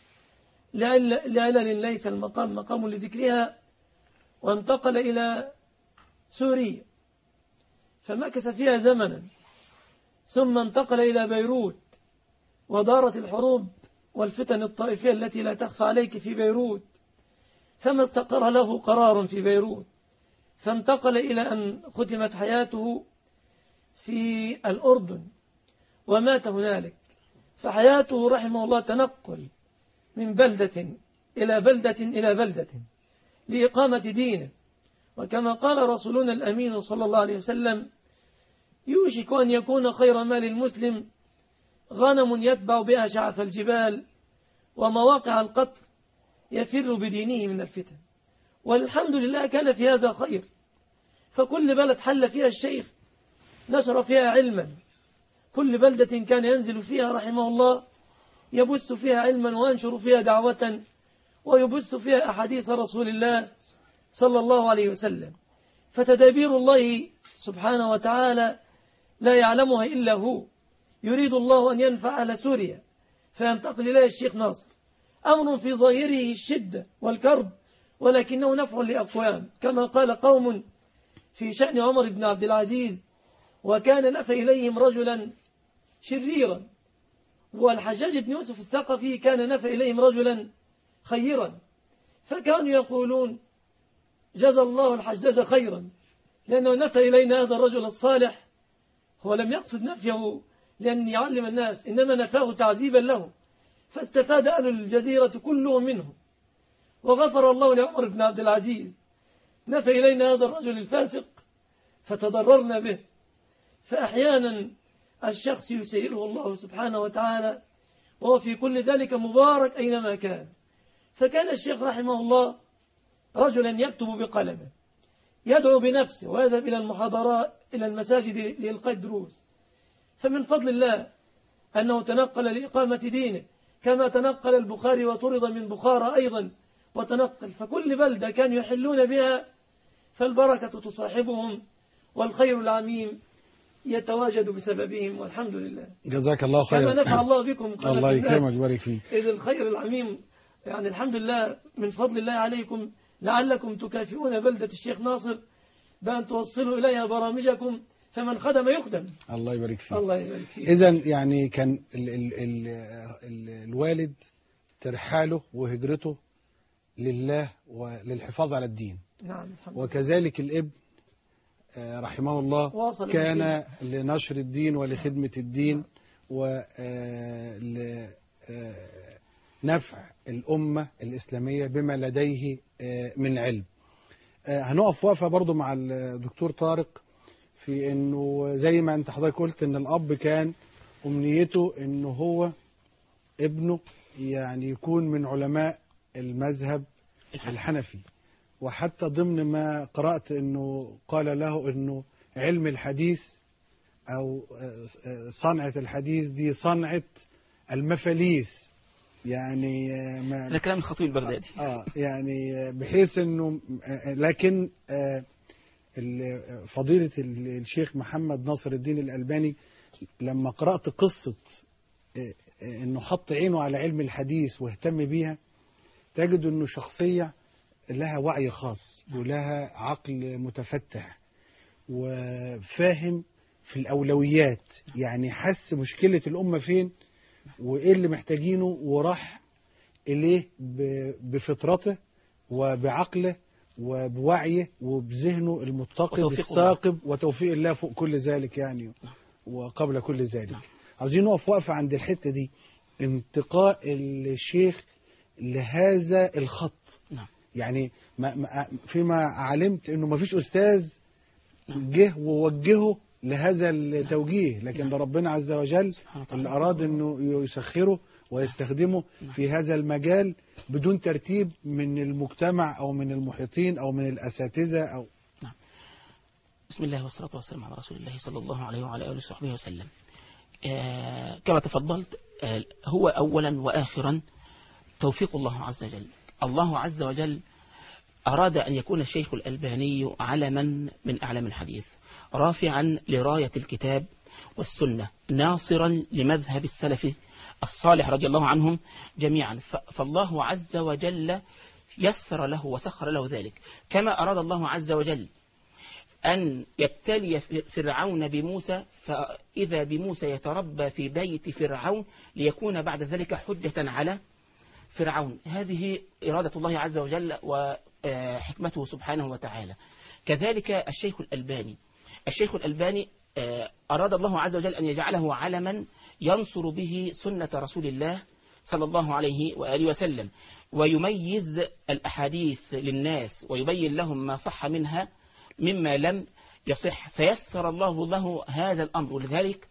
لعلل ليس المقام مقام لذكرها، وانتقل إلى سوريا فمكث فيها زمنا، ثم انتقل إلى بيروت، ودارت الحروب والفتن الطائفية التي لا تخفى عليك في بيروت، فما استقر له قرار في بيروت، فانتقل إلى أن ختمت حياته في الأردن ومات هنالك. فحياته رحمه الله تنقل من بلدة إلى بلدة إلى بلدة لإقامة دينه. وكما قال رسولنا الأمين صلى الله عليه وسلم: يوشك أن يكون خير مال المسلم غنم يتبع بها شعف الجبال ومواقع القطر يفر بدينه من الفتن. والحمد لله كان في هذا خير، فكل بلد حل فيها الشيخ نشر فيها علما، كل بلدة كان ينزل فيها رحمه الله يبث فيها علما وينشر فيها دعوة ويبث فيها أحاديث رسول الله صلى الله عليه وسلم. فتدابير الله سبحانه وتعالى لا يعلمها إلا هو. يريد الله أن ينفع أهل سوريا فينتقل إليه الشيخ ناصر، أمر في ظاهره الشدة والكرب، ولكنه نفع لأقوام، كما قال قوم في شأن عمر بن عبد العزيز: وكان نفى إليهم رجلا شريرا. والحجاج بن يوسف الثقفي كان نفى إليهم رجلا خيرا، فكانوا يقولون: جزى الله الحجاج خيرا، لأنه نفى إلينا هذا الرجل الصالح. هو لم يقصد نفيه لأن يعلم الناس، إنما نفاه تعذيبا له، فاستفاد أهل الجزيرة كلهم منه. وغفر الله لعمر بن عبد العزيز، نفى إلينا هذا الرجل الفاسق، فتضررنا به. فأحيانا الشخص يسيره الله سبحانه وتعالى وهو في كل ذلك مبارك أينما كان. فكان الشيخ رحمه الله رجلا يكتب بقلمه، يدعو بنفسه ويذهب إلى المحاضرات إلى المساجد لإلقاء الدروس. فمن فضل الله أنه تنقل لإقامة دينه، كما تنقل البخاري وطرد من بخارى أيضا وتنقل. فكل بلدة كانوا يحلون بها فالبركة تصاحبهم والخير العميم يتواجد بسببهم، والحمد لله. جزاك الله خيرا. كما نفع الله بكم. الله يكرمك ويبارك فيك. إذ الخير العميم يعني الحمد لله من فضل الله عليكم، لعلكم تكافئون بلدة الشيخ ناصر بأن توصلوا إليها برامجكم، فمن خدم يخدم. الله يبارك فيك. الله يبارك فيك. إذن يعني كان الوالد ترحاله وهجرته لله وللحفاظ على الدين. نعم الحمد لله. وكذلك الابن رحمه الله كان لنشر الدين ولخدمة الدين ولنفع الأمة الإسلامية بما لديه من علم. هنقف وقفة برضو مع الدكتور طارق في أنه زي ما أنت حضرتك قلت أن الأب كان أمنيته أنه هو ابنه يعني يكون من علماء المذهب الحنفي، وحتى ضمن ما قرأت أنه قال له أنه علم الحديث أو صنعة الحديث دي صنعة المفاليس، يعني ده كلام الخطيب البغدادي. يعني بحيث أنه لكن فضيلة الشيخ محمد ناصر الدين الألباني لما قرأت قصة أنه حط عينه على علم الحديث واهتم بيها، تجد أنه شخصية لها وعي خاص ولها عقل متفتح وفاهم في الأولويات، يعني حس مشكلة الأمة فين وإيه اللي محتاجينه وراح إليه بفطرته وبعقله وبوعيه وبذهنه المتقد الثاقب وتوفيق الله فوق كل ذلك يعني وقبل كل ذلك. عاوزين نقف وقفة عند الحتة دي، انتقاء الشيخ لهذا الخط. يعني فيما علمت انه ما فيش استاذ جه ووجهه لهذا التوجيه، لكن ربنا عز وجل اللي اراد انه يسخره ويستخدمه في هذا المجال بدون ترتيب من المجتمع او من المحيطين او من الاساتذه او. بسم الله والصلاة والسلام على رسول الله صلى الله عليه وعلى آله وصحبه وسلم. كما تفضلت، هو أولا وآخرا توفيق الله عز وجل. الله عز وجل أراد أن يكون الشيخ الألباني علما من أعلام الحديث، رافعا لراية الكتاب والسنة، ناصرا لمذهب السلف الصالح رضي الله عنهم جميعا. فالله عز وجل يسر له وسخر له ذلك، كما أراد الله عز وجل أن يبتلي فرعون بموسى، فإذا بموسى يتربى في بيت فرعون ليكون بعد ذلك حجة على فرعون. هذه إرادة الله عز وجل وحكمته سبحانه وتعالى. كذلك الشيخ الألباني أراد الله عز وجل أن يجعله علما ينصر به سنة رسول الله صلى الله عليه وآله وسلم، ويميز الأحاديث للناس ويبين لهم ما صح منها مما لم يصح، فيسر الله له هذا الأمر. ولذلك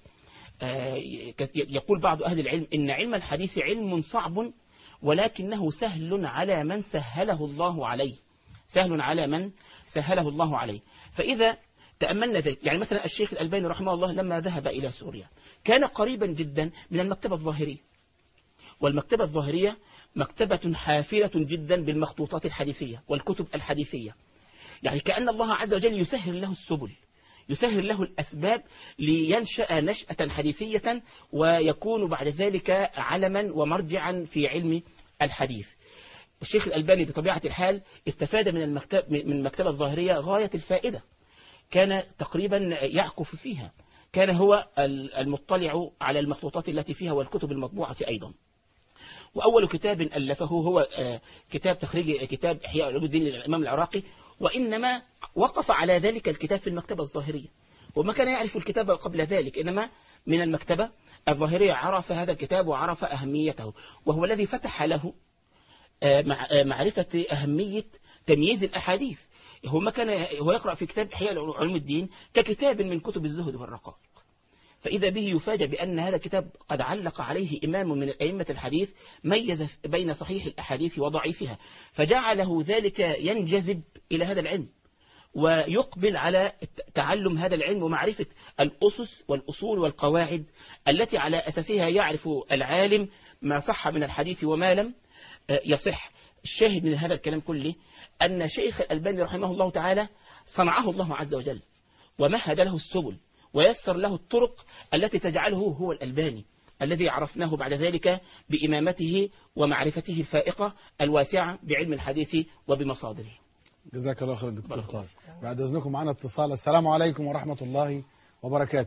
يقول بعض أهل العلم إن علم الحديث علم صعب ولكنه سهل على من سهله الله عليه، سهل على من سهله الله عليه. فإذا تأملنا ذلك، يعني مثلا الشيخ الألباني رحمه الله لما ذهب إلى سوريا كان قريبا جدا من المكتبة الظاهرية، والمكتبة الظاهرية مكتبة حافلة جدا بالمخطوطات الحديثية والكتب الحديثية، يعني كأن الله عز وجل يسهل له السبل، يسهل له الأسباب لينشأ نشأة حديثية ويكون بعد ذلك علما ومرجعا في علم الحديث. الشيخ الألباني بطبيعة الحال استفاد من المكتبة الظاهرية غاية الفائدة، كان تقريبا يعكف فيها، كان هو المطلع على المخطوطات التي فيها والكتب المطبوعة أيضا. وأول كتاب ألفه هو كتاب تخريج كتاب إحياء علوم الدين للإمام العراقي، وإنما وقف على ذلك الكتاب في المكتبة الظاهرية، وما كان يعرف الكتاب قبل ذلك، إنما من المكتبة الظاهرية عرف هذا الكتاب وعرف أهميته، وهو الذي فتح له معرفة أهمية تمييز الأحاديث. هو يقرأ في كتاب إحياء علوم الدين ككتاب من كتب الزهد والرقائق، فإذا به يفاجأ بأن هذا الكتاب قد علق عليه إمام من أئمة الحديث ميز بين صحيح الأحاديث وضعيفها، فجعله ذلك ينجذب إلى هذا العلم ويقبل على تعلم هذا العلم ومعرفة الأسس والأصول والقواعد التي على أساسها يعرف العالم ما صح من الحديث وما لم يصح. الشاهد من هذا الكلام كله أن شيخ الألباني رحمه الله تعالى صنعه الله عز وجل ومهد له السبل ويسر له الطرق التي تجعله هو الألباني الذي عرفناه بعد ذلك بإمامته ومعرفته الفائقة الواسعة بعلم الحديث وبمصادره. جزاك الله خير دكتور طارق. بعد إذنكم معنا اتصال. السلام عليكم ورحمة الله وبركاته.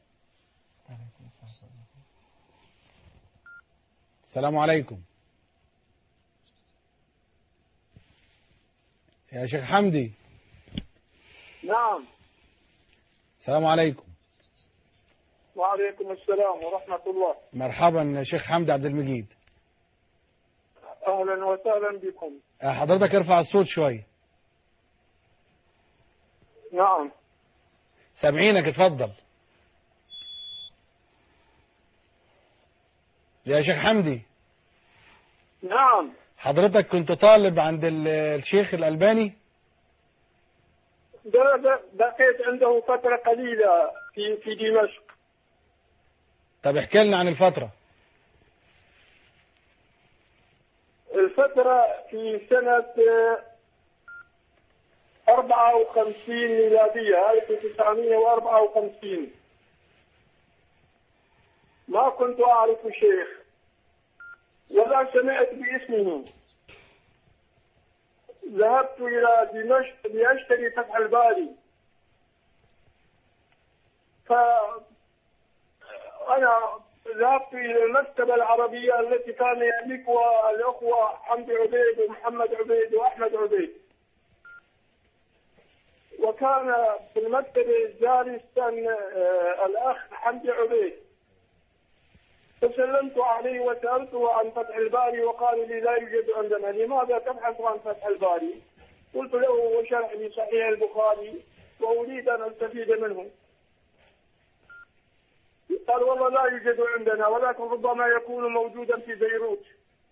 السلام عليكم يا شيخ حمدي. نعم. السلام عليكم. وعليكم السلام ورحمة الله. مرحبا يا شيخ حمدي عبد المجيد. أهلا وسهلا بكم. حضرتك ارفع الصوت شوية. نعم. سامعينك، اتفضل يا شيخ حمدي. نعم. حضرتك كنت طالب عند الشيخ الألباني؟ بقيت عنده فترة قليلة في دمشق. طب احكي لنا عن الفترة. الفترة في سنة 54 ميلادية 1954. ما كنت أعرف شيخ ولا سمعت باسمه. ذهبت إلى دمشق لأشتري فتح الباري، فأنا ذهبت إلى المكتبة العربية التي كان يملكها الأخوة حمدي عبيد ومحمد عبيد وأحمد عبيد، وكان في المكتبة جالسا الأخ حمدي عبيد، فسلمت عليه وسألته عن فتح الباري وقال لي لا يوجد عندنا. لماذا تبحث عن فتح الباري؟ قلت له هو شرح لي صحيح البخاري وأريد أن أستفيد منه. قال والله لا يوجد عندنا ولكن ربما يكون موجودا في بيروت.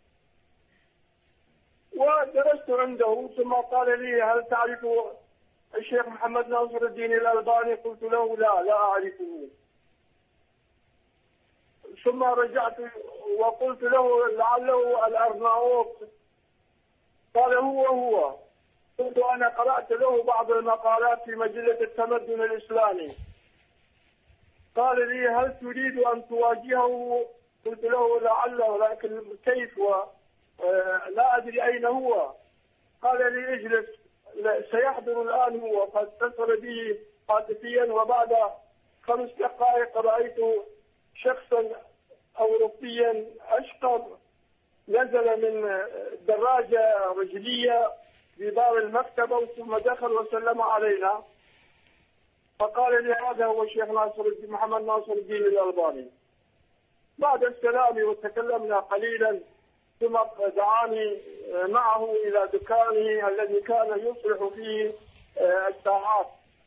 ودرست عنده ثم قال لي هل تعرف الشيخ محمد ناصر الدين الألباني؟ قلت له لا أعرفه. ثم رجعت وقلت له لعله الأرناؤوط. قال هو. قلت أنا قرأت له بعض المقالات في مجلة التمدن الإسلامي. قال لي هل تريد أن تواجهه؟ قلت له لعله ولكن كيف لا أدري أين هو. قال لي اجلس سيحضر الآن هو. قد اتصل بي هاتفيا وبعد 5 دقائق رأيت شخصا أوروبيا أشقر نزل من دراجة رجلية بباب المكتبة ثم دخل وسلم علينا، فقال لي هذا هو الشيخ محمد ناصر الدين الألباني. بعد السلام وتكلمنا قليلا ثم دعاني معه إلى دكانه الذي كان يصلح فيه الساعات،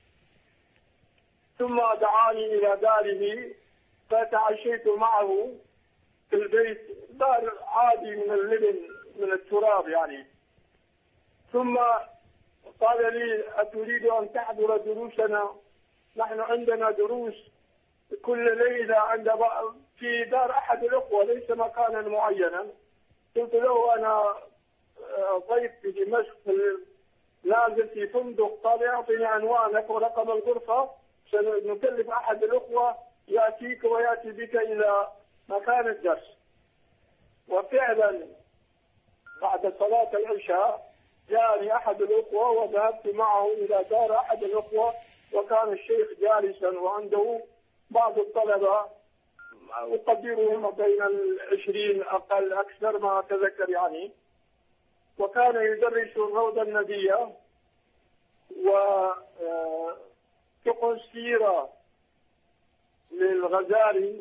ثم دعاني إلى داره فتعشيت معه في البيت، دار عادي من اللبن من التراب يعني. ثم قال لي أتريد أن تحضر دروسنا؟ نحن عندنا دروس كل ليلة عند في دار أحد الأخوة ليس مكانا معينا. قلت له أنا ضيف في دمشق نازل في فندق. قال يعطيني عنوانك ورقم الغرفة سنكلف أحد الأخوة يأتيك ويأتي بك إلى مكان الدرس. وفعلا بعد صلاة العشاء جاءني أحد الأخوة وذهبت معه إلى دار أحد الأخوة، وكان الشيخ جالسا وعنده بعض الطلبة أقدرهم بين 20 أقل أكثر ما أتذكر يعني، وكان يدرس الروضة النبية وفقه السيرة للغزالي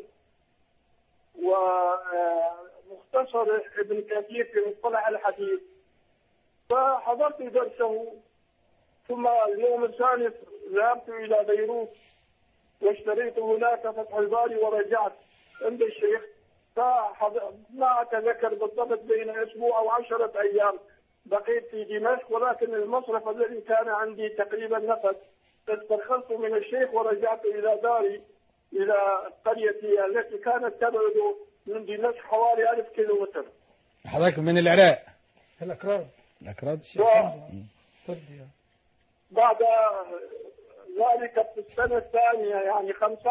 ومختصر ابن كثير في مصطلح الحديث. فحضرت درسه ثم اليوم الثالث ذهبت إلى بيروت واشتريت هناك فتح الباري ورجعت عند الشيخ، فما أتذكر بالضبط بين أسبوع أو 10 أيام بقيت في دمشق، ولكن المصرف الذي كان عندي تقريبا نفد استرخصت من الشيخ ورجعت إلى داري إلى قريتي التي كانت تبعد من دمشق حوالي 1000 كيلومتر. حضرتك من العراق؟ الأكراد. الأكراد. بعد ذلك في السنة الثانية يعني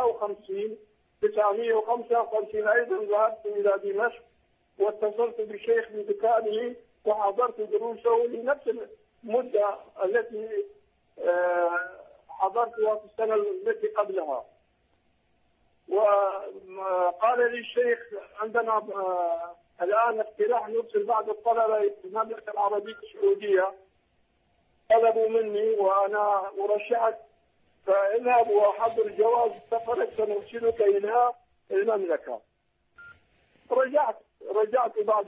955 أيضا ذهبت إلى دمشق واتصلت بالشيخ بدكانه وحضرت دروسه لنفس المدة التي حضرتها في السنة التي قبلها. وقال لي الشيخ عندنا الآن اقتراح نرسل بعض الطلبة إلى المملكة العربية السعودية، طلبوا مني وأنا أرشحك فاذهب وحضر جواز سفرك سنرسلك إلى المملكة. رجعت بعد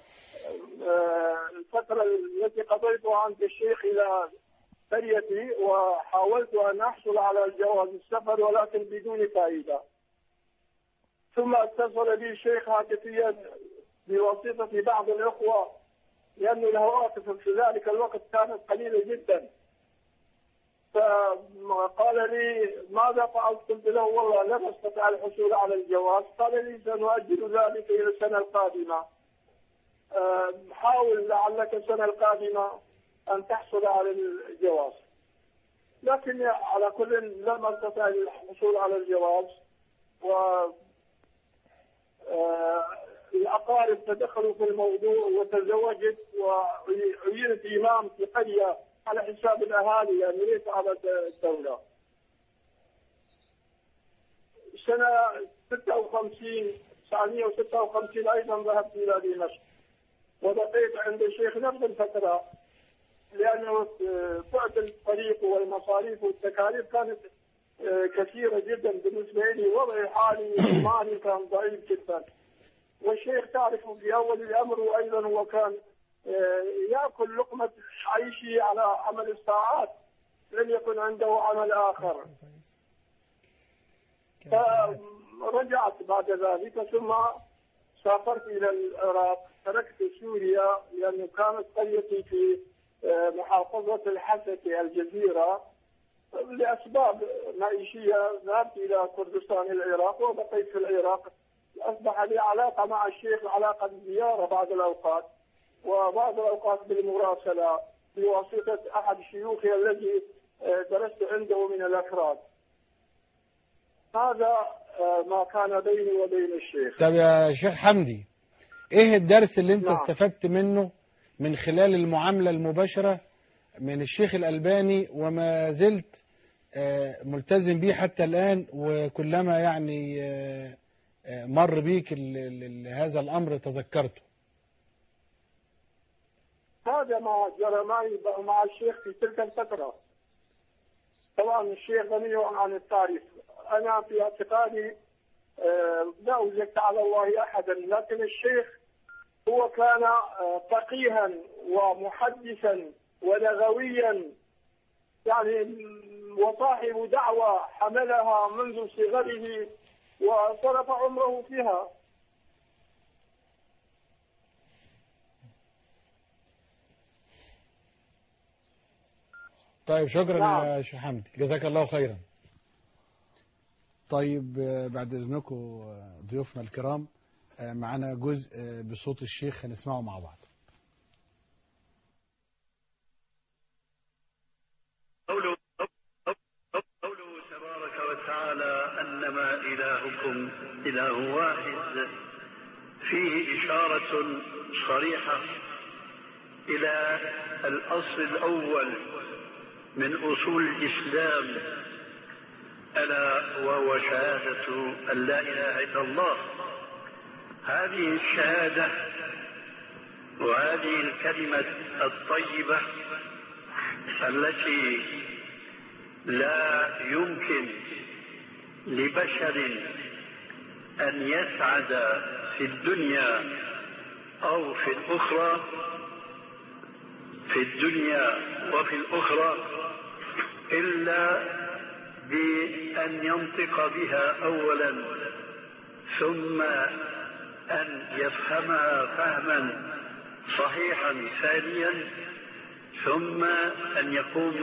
الفترة التي قضيتها عند الشيخ إلى قريتي وحاولت أن أحصل على جواز السفر ولكن بدون فائدة. ثم اتصل بي الشيخ هاتفيا بواسطة بعض الأخوة لأن الهواتف في ذلك الوقت كانت قليلة جدا، فقال لي ماذا فعلت؟ قلت له والله لم أستطع الحصول على الجواز. قال لي سنؤجل ذلك إلى السنة القادمة، حاول لعلك السنة القادمة أن تحصل على الجواز. لكن على كل لم أستطع الحصول على الجواز، و الأقارب تدخلوا في الموضوع وتزوجت وعينت إمام في قرية على حساب الأهالي يعني ليس على الدولة. سنة 1956 أيضا ذهبت إلى دمشق وبقيت عند الشيخ نفس الفترة لأنه بعد الطريق والمصاريف والتكاليف كانت كثيرة جدا بالنسبة لي، وضعي حالي المالي كان ضعيف جدا. والشيخ تعرف في أول الأمر وأيضا هو كان يأكل لقمة عيشي على عمل الساعات، لم يكن عنده عمل آخر. فرجعت بعد ذلك ثم سافرت إلى العراق، تركت سوريا لأنه كانت قريتي في محافظة الحسكة الجزيرة لأسباب معيشية. ذهبت إلى كردستان العراق وبقيت في العراق. أصبح لي علاقة مع الشيخ علاقة زيارة بعض الأوقات وبعض الأوقات بالمراسلة بواسطة أحد شيوخي الذي درست عنده من الأكراد. هذا ما كان بيني وبين الشيخ. طب يا شيخ حمدي، إيه الدرس اللي أنت استفدت منه من خلال المعاملة المباشرة من الشيخ الألباني وما زلت ملتزم به حتى الآن، وكلما يعني مر بيك هذا الأمر تذكرته؟ هذا ما جرى معي مع الشيخ في تلك الفترة. طبعا الشيخ غني عن التعريف. أنا في اعتقادي لا أزكي على الله أحدا، لكن الشيخ هو كان فقيها ومحدثا ولغويا يعني وصاحب دعوة حملها منذ صغره وصرف عمره فيها. طيب شكرا يا شيخ حمدي، جزاك الله خيرا. طيب بعد إذنكم ضيوفنا الكرام معنا جزء بصوت الشيخ هنسمعه مع بعض. قوله تبارك وتعالى أنما إلهكم إله واحد فيه إشارة صريحة إلى الأصل الأول من أصول الإسلام، ألا وهو شهادة أن لا إله إلا الله. هذه الشهادة وهذه الكلمة الطيبة التي لا يمكن لبشر أن يسعد في الدنيا أو في الأخرى، في الدنيا وفي الأخرى إلا بأن ينطق بها أولا، ثم أن يفهمها فهما صحيحا ثانيا، ثم أن يقوم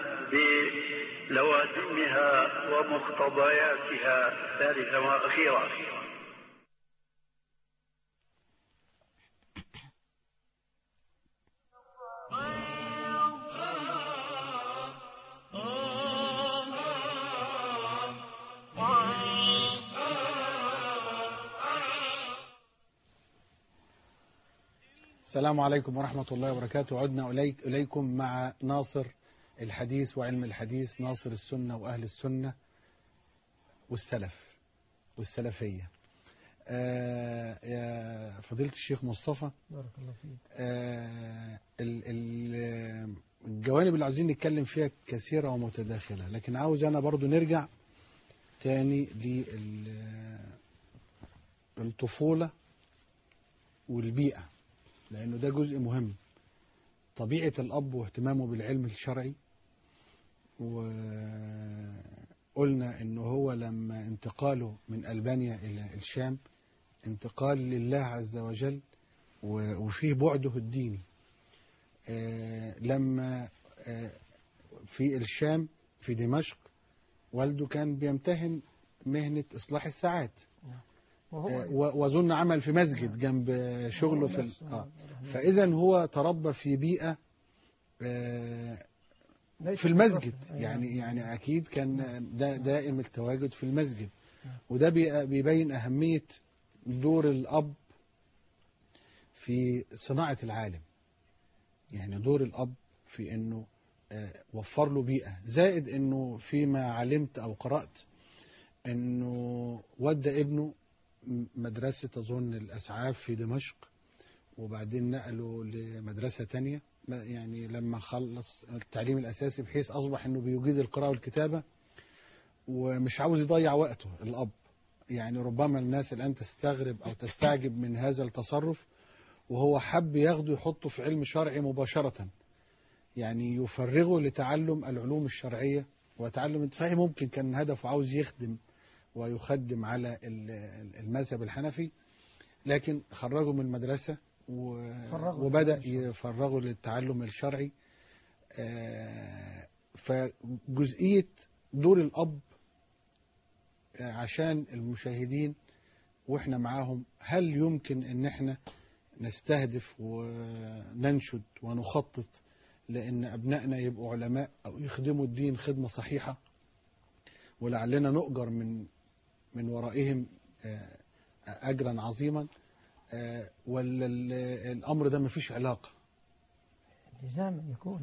بلوازمها ومقتضياتها ثالثا وأخيرا. السلام عليكم ورحمة الله وبركاته. عدنا إليكم مع ناصر الحديث وعلم الحديث، ناصر السنة وأهل السنة والسلف والسلفية. يا فضيلة الشيخ مصطفى، بارك الله فيك. الجوانب اللي عاوزين نتكلم فيها كثيرة ومتداخلة، لكن عاوز أنا برضو نرجع تاني للطفولة والبيئة، لأنه ده جزء مهم. طبيعة الأب واهتمامه بالعلم الشرعي، وقلنا أنه هو لما انتقاله من ألبانيا إلى الشام انتقال لله عز وجل وفيه بعده الديني. لما في الشام في دمشق والده كان بيمتهن مهنة إصلاح الساعات، وظن عمل في مسجد جنب شغله فإذا هو تربى في بيئة في المسجد، يعني أكيد كان دائم التواجد في المسجد، وده بيبين أهمية دور الأب في صناعة العالم. يعني دور الأب في أنه وفر له بيئة، زائد أنه فيما علمت أو قرأت أنه ودى ابنه مدرسة تظن الأسعاف في دمشق، وبعدين نقلوا لمدرسة تانية يعني لما خلص التعليم الأساسي، بحيث أصبح أنه بيجيد القراءة والكتابة ومش عاوز يضيع وقته الأب. يعني ربما الناس الآن تستغرب أو تستعجب من هذا التصرف، وهو حب ياخده يحطه في علم شرعي مباشرة، يعني يفرغه لتعلم العلوم الشرعية وتعلم. صحيح ممكن كان هدفه عاوز يخدم ويخدم على المذهب الحنفي، لكن خرجه من المدرسة وبدأ يفرغه للتعلم الشرعي. فجزئية دور الأب عشان المشاهدين وإحنا معاهم، هل يمكن أن احنا نستهدف وننشد ونخطط لأن أبنائنا يبقوا علماء أو يخدموا الدين خدمة صحيحة، ولعلنا نؤجر من ورائهم أجرا عظيما، ولا الأمر ده مفيش علاقة؟ لزاما يكون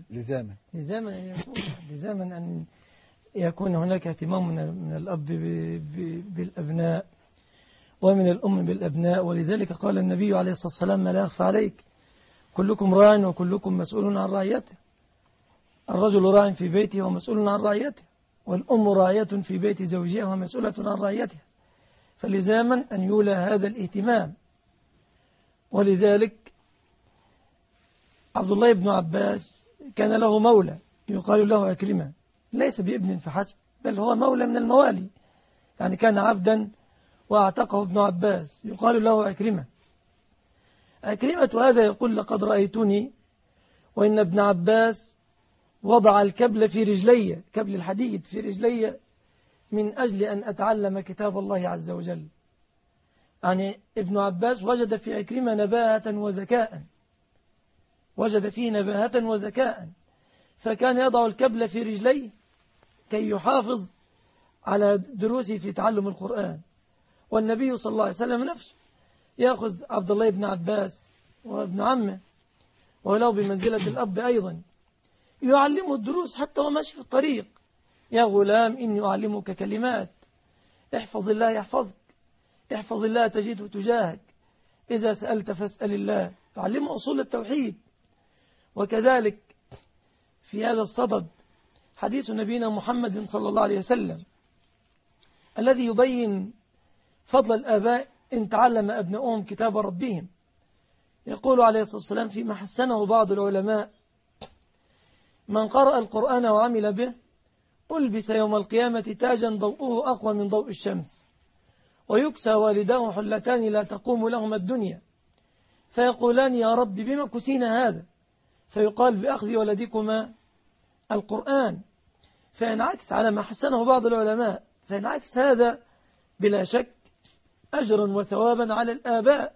لزاما أن يكون هناك اهتمام من الأب بالأبناء ومن الأم بالأبناء. ولذلك قال النبي عليه الصلاة والسلام: ما لا يخفى عليك، كلكم راع وكلكم مسؤول عن رعيته. الرجل راع في بيته ومسؤول عن رعيته، والأم راعية في بيت زوجها ومسؤولة عن رعيتها. فلزاما أن يولى هذا الاهتمام. ولذلك عبد الله بن عباس كان له مولى يقال له عكرمة، ليس بابن فحسب، بل هو مولى من الموالي، يعني كان عبدا واعتقه ابن عباس يقال له عكرمة. عكرمة هذا يقول: لقد رأيتني وإن ابن عباس وضع الكبل في رجلي، كبل الحديد في رجلي، من أجل أن أتعلم كتاب الله عز وجل. يعني ابن عباس وجد في عكرمة نباهة وذكاء، وجد فيه نباهة وذكاء، فكان يضع الكبل في رجليه كي يحافظ على دروسه في تعلم القرآن. والنبي صلى الله عليه وسلم نفسه يأخذ عبد الله بن عباس وابن عمه، ولو بمنزلة الأب أيضا، يعلمه الدروس حتى وماشي في الطريق: يا غلام إني أعلمك كلمات، احفظ الله يحفظك، احفظ الله تجده تجاهك، إذا سألت فاسأل الله. تعلمه أصول التوحيد. وكذلك في هذا الصدد حديث نبينا محمد صلى الله عليه وسلم الذي يبين فضل الآباء إن تعلم أبنائهم كتاب ربهم. يقول عليه الصلاة والسلام فيما حسنه بعض العلماء: من قرأ القرآن وعمل به ألبس يوم القيامة تاجا ضوءه أقوى من ضوء الشمس، ويكسى والداه حلتان لا تقوم لهما الدنيا، فيقولان يا رب بما كسينا هذا؟ فيقال بأخذ ولدكما القرآن. فينعكس على ما حسنه بعض العلماء، فينعكس هذا بلا شك أجرا وثوابا على الآباء.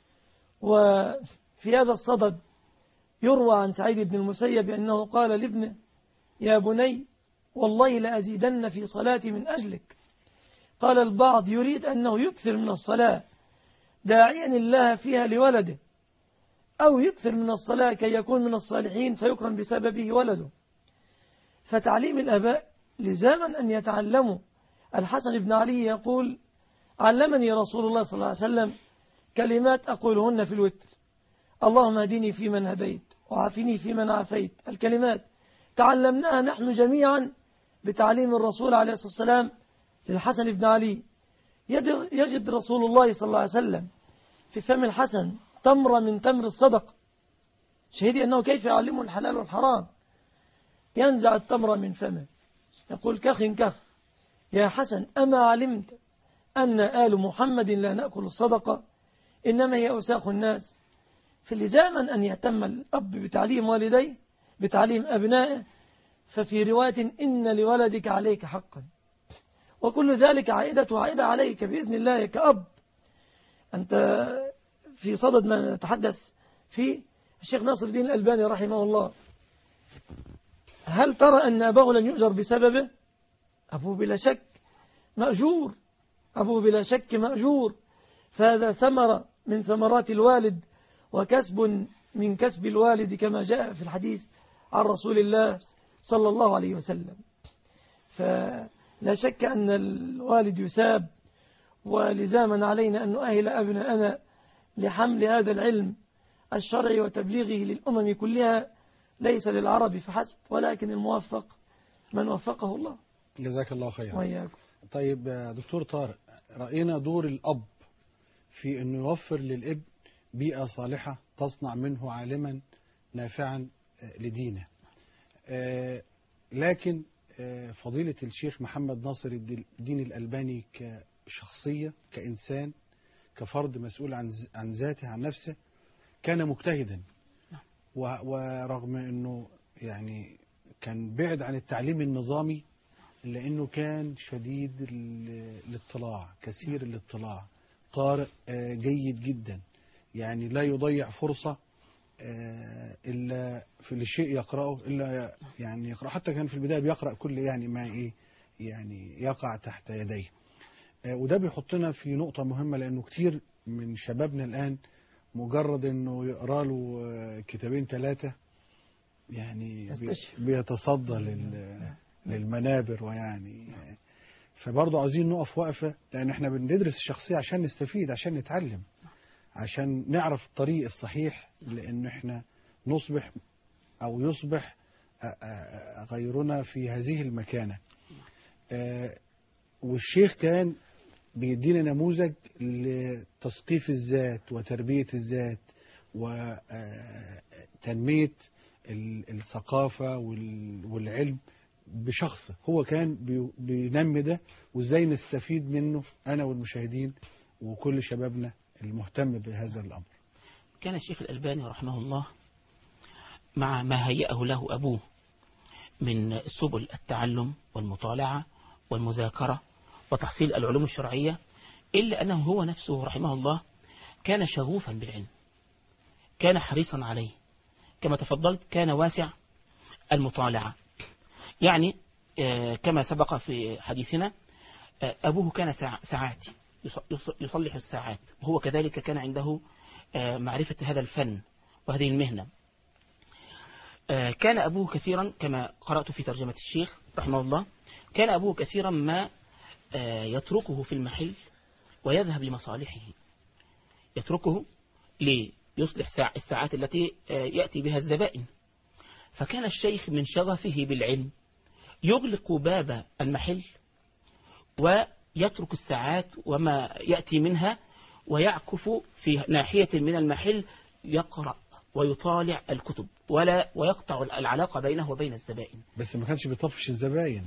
وفي هذا الصدد يروى عن سعيد بن المسيب أنه قال لابنه يا بني والله لأزيدن في صلاتي من أجلك. قال البعض يريد أنه يكثر من الصلاة داعيا الله فيها لولده، أو يكثر من الصلاة كي يكون من الصالحين فيكرم بسببه ولده. فتعليم الآباء لزاما أن يتعلموا. الحسن بن علي يقول علمني رسول الله صلى الله عليه وسلم كلمات أقولهن في الوتر: اللهم اهدني فيمن هديت وعافني فيمن عافيت. الكلمات تعلمناها نحن جميعا بتعليم الرسول عليه الصلاة والسلام للحسن بن علي. يجد رسول الله صلى الله عليه وسلم في فم الحسن تمرة من تمر الصدق، شهدي أنه كيف يعلمه الحلال والحرام. ينزع التمرة من فمه يقول كخ كخ يا حسن أما علمت أن آل محمد لا نأكل الصدقة إنما هي أوساخ الناس. فلزاما أن يهتم الأب بتعليم والديه بتعليم أبنائه. ففي رواية إن لولدك عليك حقا، وكل ذلك عائدة عليك بإذن الله كأب. أنت في صدد ما نتحدث فيه الشيخ ناصر الدين الألباني رحمه الله، هل ترى أن أباه لن يؤجر بسببه؟ أبوه بلا شك مأجور، أبوه بلا شك مأجور. فهذا ثمرة من ثمرات الوالد وكسب من كسب الوالد كما جاء في الحديث عن رسول الله صلى الله عليه وسلم. فلا شك أن الوالد يساب، ولزاما علينا أن نؤهل أبناءنا لحمل هذا العلم الشرعي وتبليغه للأمم كلها، ليس للعرب فحسب ولكن الموفق من وفقه الله. جزاك الله خيرا. وإياكم. طيب دكتور طارق، رأينا دور الأب في أنه يوفر للابن بيئة صالحة تصنع منه عالما نافعا لدينه، لكن فضيلة الشيخ محمد ناصر الدين الألباني كشخصية كإنسان كفرد مسؤول عن ذاته عن نفسه كان مجتهدا، ورغم أنه يعني كان بعد عن التعليم النظامي لأنه كان شديد الاطلاع، كثير الاطلاع، قارئ جيد جدا، يعني لا يضيع فرصة إلا في الشيء يقرأه إلا يعني يقرأ. حتى كان في البداية بيقرأ كل يعني ما يعني يقع تحت يديه. وده بيحطنا في نقطة مهمة، لأنه كتير من شبابنا الآن مجرد أنه يقرأ له كتابين ثلاثة يعني بيتصدى للمنابر. ويعني فبرضه عايزين نقف وقفة، لأن احنا بندرس الشخصية عشان نستفيد، عشان نتعلم، عشان نعرف الطريق الصحيح، لأن احنا نصبح أو يصبح غيرنا في هذه المكانة. والشيخ كان بيدينا نموذج لتثقيف الذات وتربية الذات وتنمية الثقافة والعلم بشخصه. هو كان بينمي ده، وازاي نستفيد منه أنا والمشاهدين وكل شبابنا المهتم بهذا الأمر. كان الشيخ الألباني رحمه الله مع ما هيأه له أبوه من سبل التعلم والمطالعة والمذاكرة وتحصيل العلوم الشرعية، إلا أنه هو نفسه رحمه الله كان شغوفا بالعلم، كان حريصا عليه كما تفضلت، كان واسع المطالعة. يعني كما سبق في حديثنا أبوه كان ساعات يصلح الساعات، وهو كذلك كان عنده معرفة هذا الفن وهذه المهنة. كان أبوه كثيرا كما قرأت في ترجمة الشيخ رحمه الله، كان أبوه كثيرا ما يتركه في المحل ويذهب لمصالحه، يتركه ليصلح الساعات التي يأتي بها الزبائن. فكان الشيخ من شغفه بالعلم يغلق باب المحل ويترك الساعات وما يأتي منها ويعكف في ناحية من المحل يقرأ ويطالع الكتب ويقطع العلاقة بينه وبين الزبائن. بس ما كانش بيطفش الزباين.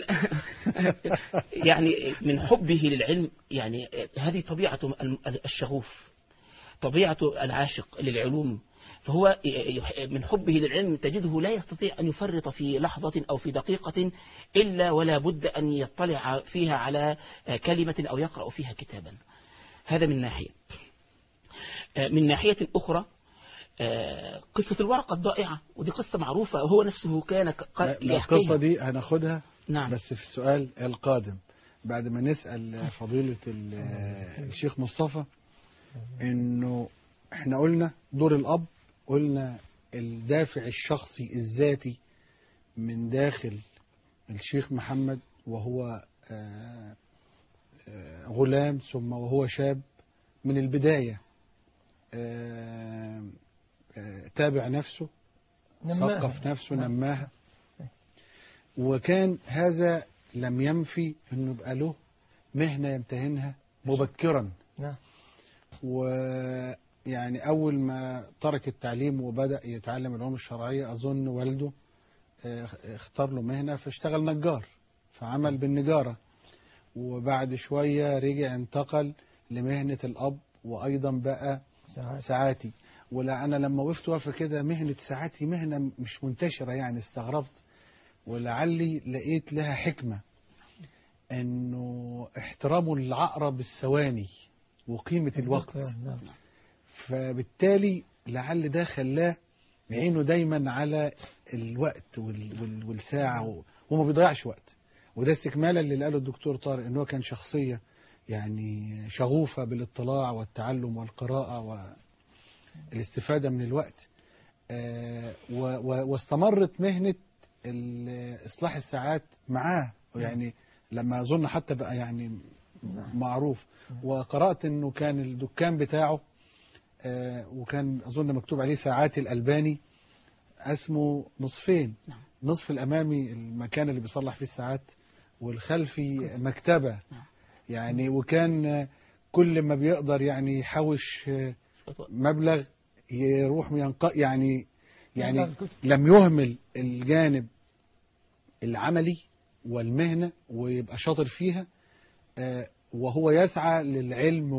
يعني من حبه للعلم، يعني هذه طبيعة الشغوف، طبيعة العاشق للعلوم. فهو من حبه للعلم تجده لا يستطيع أن يفرط في لحظة أو في دقيقة إلا ولا بد أن يطلع فيها على كلمة أو يقرأ فيها كتابا. هذا من ناحية. من ناحية أخرى قصة الورقة الضائعة، ودي قصة معروفة، وهو نفسه كان يحكيها. القصة دي هناخدها نعم. بس في السؤال القادم بعد ما نسأل فضيلة الشيخ مصطفى. إنه إحنا قلنا دور الأب، قلنا الدافع الشخصي الذاتي من داخل الشيخ محمد وهو غلام ثم وهو شاب من البداية تابع نفسه، ثقف نفسه، نماها. وكان هذا لم ينفي أنه يبقى له مهنة يمتهنها مبكرا. ويعني أول ما ترك التعليم وبدأ يتعلم العلوم الشرعية أظن والده اختار له مهنة فاشتغل نجار، فعمل بالنجارة. وبعد شوية رجع انتقل لمهنة الأب وأيضا بقى ساعاتي. ولا أنا لما وقفت كده مهنة ساعاتي مهنة مش منتشرة، يعني استغربت، ولعلي لقيت لها حكمة، أنه احترامه للعقرب الثواني وقيمة الوقت. فبالتالي لعل ده خلاه عينه دايما على الوقت والساعة وما بيضيعش وقت. وده استكمالا اللي قاله الدكتور طارق، أنه كان شخصية يعني شغوفة بالاطلاع والتعلم والقراءة والاستفادة من الوقت. واستمرت مهنة إصلاح الساعات معاه، يعني لما أظن حتى بقى يعني معروف. وقرأت أنه كان الدكان بتاعه وكان أظن مكتوب عليه ساعات الألباني، اسمه نصفين، نصف الأمامي المكان اللي بيصلح فيه الساعات والخلفي مكتبة يعني. وكان كل ما بيقدر يعني يحوش مبلغ يروح يعني لم يهمل الجانب العملي والمهنة ويبقى شاطر فيها، وهو يسعى للعلم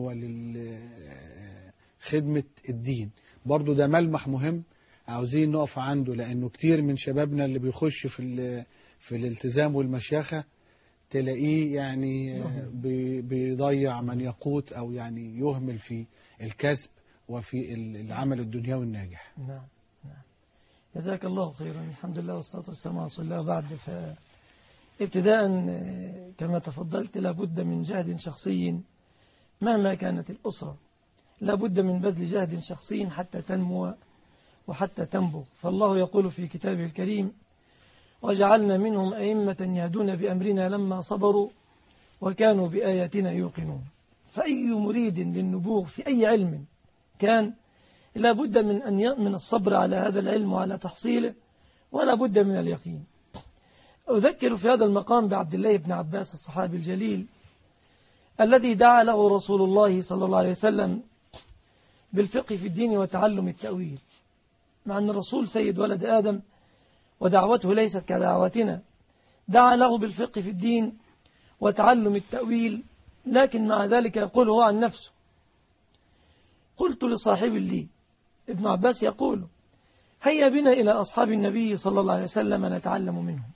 وللخدمة الدين. برضو ده ملمح مهم عاوزين نقف عنده، لأنه كتير من شبابنا اللي بيخش في الالتزام والمشيخة تلاقيه يعني بيضيع من يقوت أو يعني يهمل في الكسب وفي العمل الدنيوي الناجح. نعم. جزاك الله خيرا. الحمد لله والصلاة والسلام على رسول الله. بعد ابتداء كما تفضلت لابد من جهد شخصي مهما كانت الأسرة، لابد من بذل جهد شخصي حتى تنمو وحتى تنبغ. فالله يقول في كتابه الكريم: وجعلنا منهم أئمة يهدون بأمرنا لما صبروا وكانوا بآياتنا يوقنون. فأي مريد للنبوغ في أي علم كان لابد من الصبر على هذا العلم وعلى تحصيله، ولا بد من اليقين. أذكر في هذا المقام بعبد الله بن عباس الصحابي الجليل الذي دعا له رسول الله صلى الله عليه وسلم بالفقه في الدين وتعلم التأويل، مع أن الرسول سيد ولد آدم ودعوته ليست كدعوتنا، دعا له بالفقه في الدين وتعلم التأويل، لكن مع ذلك يقول هو عن نفسه: قلت لصاحب لي ابن عباس يقول: هيا بنا إلى أصحاب النبي صلى الله عليه وسلم نتعلم منهم.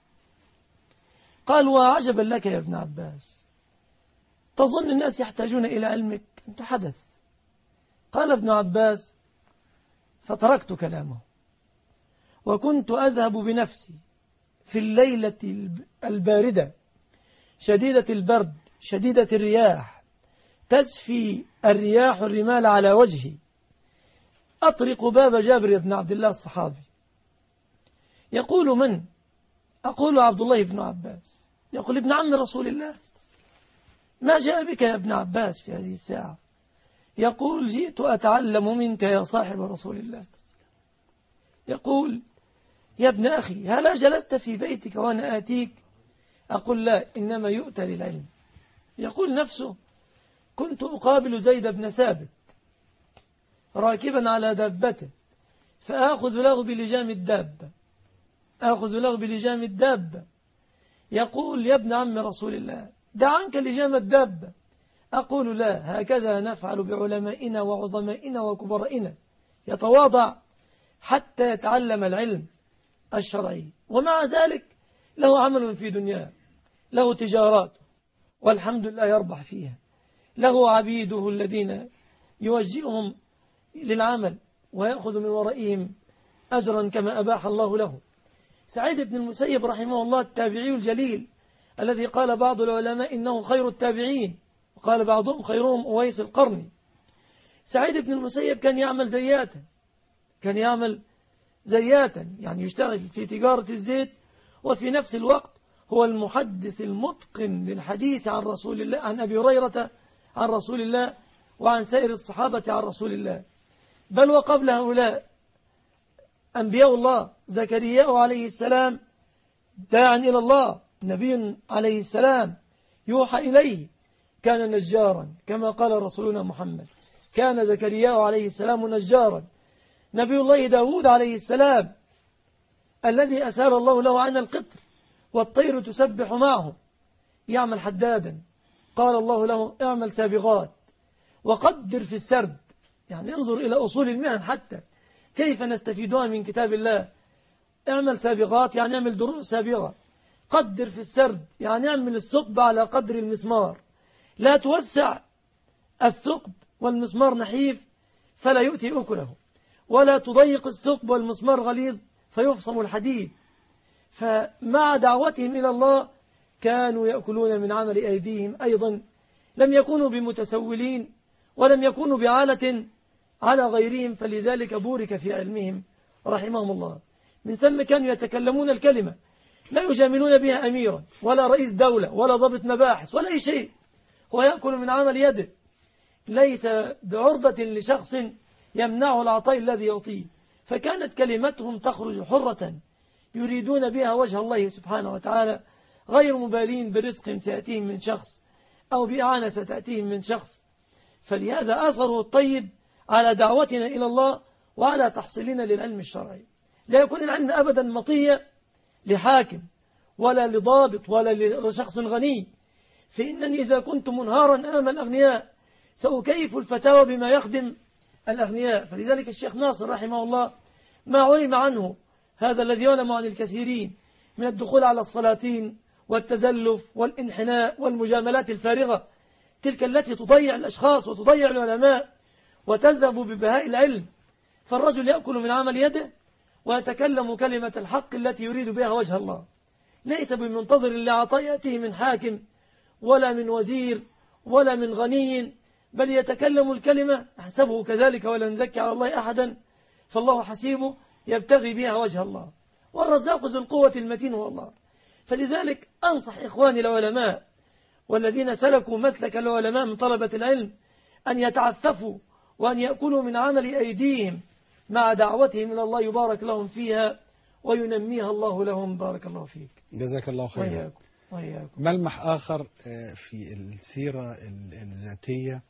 قال: وعجبا لك يا ابن عباس، تظن الناس يحتاجون إلى علمك؟ أنت حدث. قال ابن عباس: فتركت كلامه وكنت أذهب بنفسي في الليلة الباردة شديدة البرد شديدة الرياح، تسفي الرياح الرمال على وجهي، أطرق باب جابر بن عبد الله الصحابي. يقول: من؟ أقول: عبد الله بن عباس. يقول: ابن عم رسول الله، ما جاء بك يا ابن عباس في هذه الساعة؟ يقول: جئت أتعلم منك يا صاحب رسول الله. يقول: يا ابن أخي، هلا جلست في بيتك وأنا آتيك؟ أقول: لا، إنما يؤتى للعلم. يقول نفسه: كنت أقابل زيد بن ثابت راكبا على دابته فآخذ له بلجام الدابة، آخذ له بلجام الدابة، يقول يا ابن عم رسول الله دع عنك لجام الدابة. أقول لا، هكذا نفعل بعلمائنا وعظمائنا وكبرائنا، يتواضع حتى يتعلم العلم الشرعي، ومع ذلك له عمل في دنياه، له تجارات والحمد لله يربح فيها، له عبيده الذين يوجههم للعمل ويأخذ من ورائهم أجرا كما أباح الله له. سعيد بن المسيب رحمه الله التابعي الجليل الذي قال بعض العلماء إنه خير التابعين، وقال بعضهم خيرهم أويس القرني. سعيد بن المسيب كان يعمل زياتا، يعني يشتغل في تجارة الزيت، وفي نفس الوقت هو المحدث المتقن للحديث عن رسول الله، عن أبي هريرة عن رسول الله وعن سائر الصحابة عن رسول الله. بل وقبل هؤلاء أنبياء الله، زكريا عليه السلام داعا إلى الله، نبي عليه السلام يوحى إليه، كان نجارا كما قال رسولنا محمد، كان زكريا عليه السلام نجارا. نبي الله داود عليه السلام الذي أسال الله له عن القطر والطير تسبح معه يعمل حدادا، قال الله له اعمل سابغات وقدر في السرد، يعني انظر إلى أصول المهن حتى كيف نستفيدها من كتاب الله. اعمل سابغات يعني اعمل دروس سابغة، قدر في السرد يعني اعمل الثقب على قدر المسمار، لا توسع الثقب والمسمار نحيف فلا يؤتي أكله، ولا تضيق الثقب والمسمار غليظ فيفصم الحديد. فمع دعوتهم إلى الله كانوا يأكلون من عمل أيديهم أيضا، لم يكونوا بمتسولين ولم يكونوا بعالة على غيرهم، فلذلك بورك في علمهم رحمهم الله. من ثم كانوا يتكلمون الكلمة لا يجاملون بها أميرا ولا رئيس دولة ولا ضابط مباحث ولا أي شيء، هو يأكل من عمل يده، ليس بعرضة لشخص يمنعه العطاء الذي يعطيه. فكانت كلمتهم تخرج حرة يريدون بها وجه الله سبحانه وتعالى، غير مبالين برزق سيأتيهم من شخص أو بإعانة ستأتيهم من شخص. فلهذا أثره الطيب على دعوتنا إلى الله وعلى تحصيلنا للعلم الشرعي. لا يكون العلم أبدا مطية لحاكم ولا لضابط ولا لشخص غني، فإنني إذا كنت منهارا أمام الأغنياء سأكيف الفتاوى بما يخدم الأغنياء. فلذلك الشيخ ناصر رحمه الله ما علم عنه هذا الذي يعلم عن الكثيرين من الدخول على السلاطين والتزلف والانحناء والمجاملات الفارغة، تلك التي تضيع الأشخاص وتضيع العلماء وتذهب ببهاء العلم. فالرجل يأكل من عمل يده ويتكلم كلمة الحق التي يريد بها وجه الله، ليس بمنتظر لعطاء يأتيه من حاكم ولا من وزير ولا من غني، بل يتكلم الكلمة أحسبه كذلك ولا نزكي على الله أحدا، فالله حسيبه يبتغي بها وجه الله، والرزاق ذو القوة المتين هو الله. فلذلك أنصح إخواني العلماء والذين سلكوا مسلك العلماء من طلبة العلم أن يتعففوا وأن يأكلوا من عمل أيديهم مع دعوتهم إلى الله يبارك لهم فيها وينميها الله لهم. بارك الله فيك. جزاك الله خيرا. وإياكم. ملمح آخر في السيرة الذاتية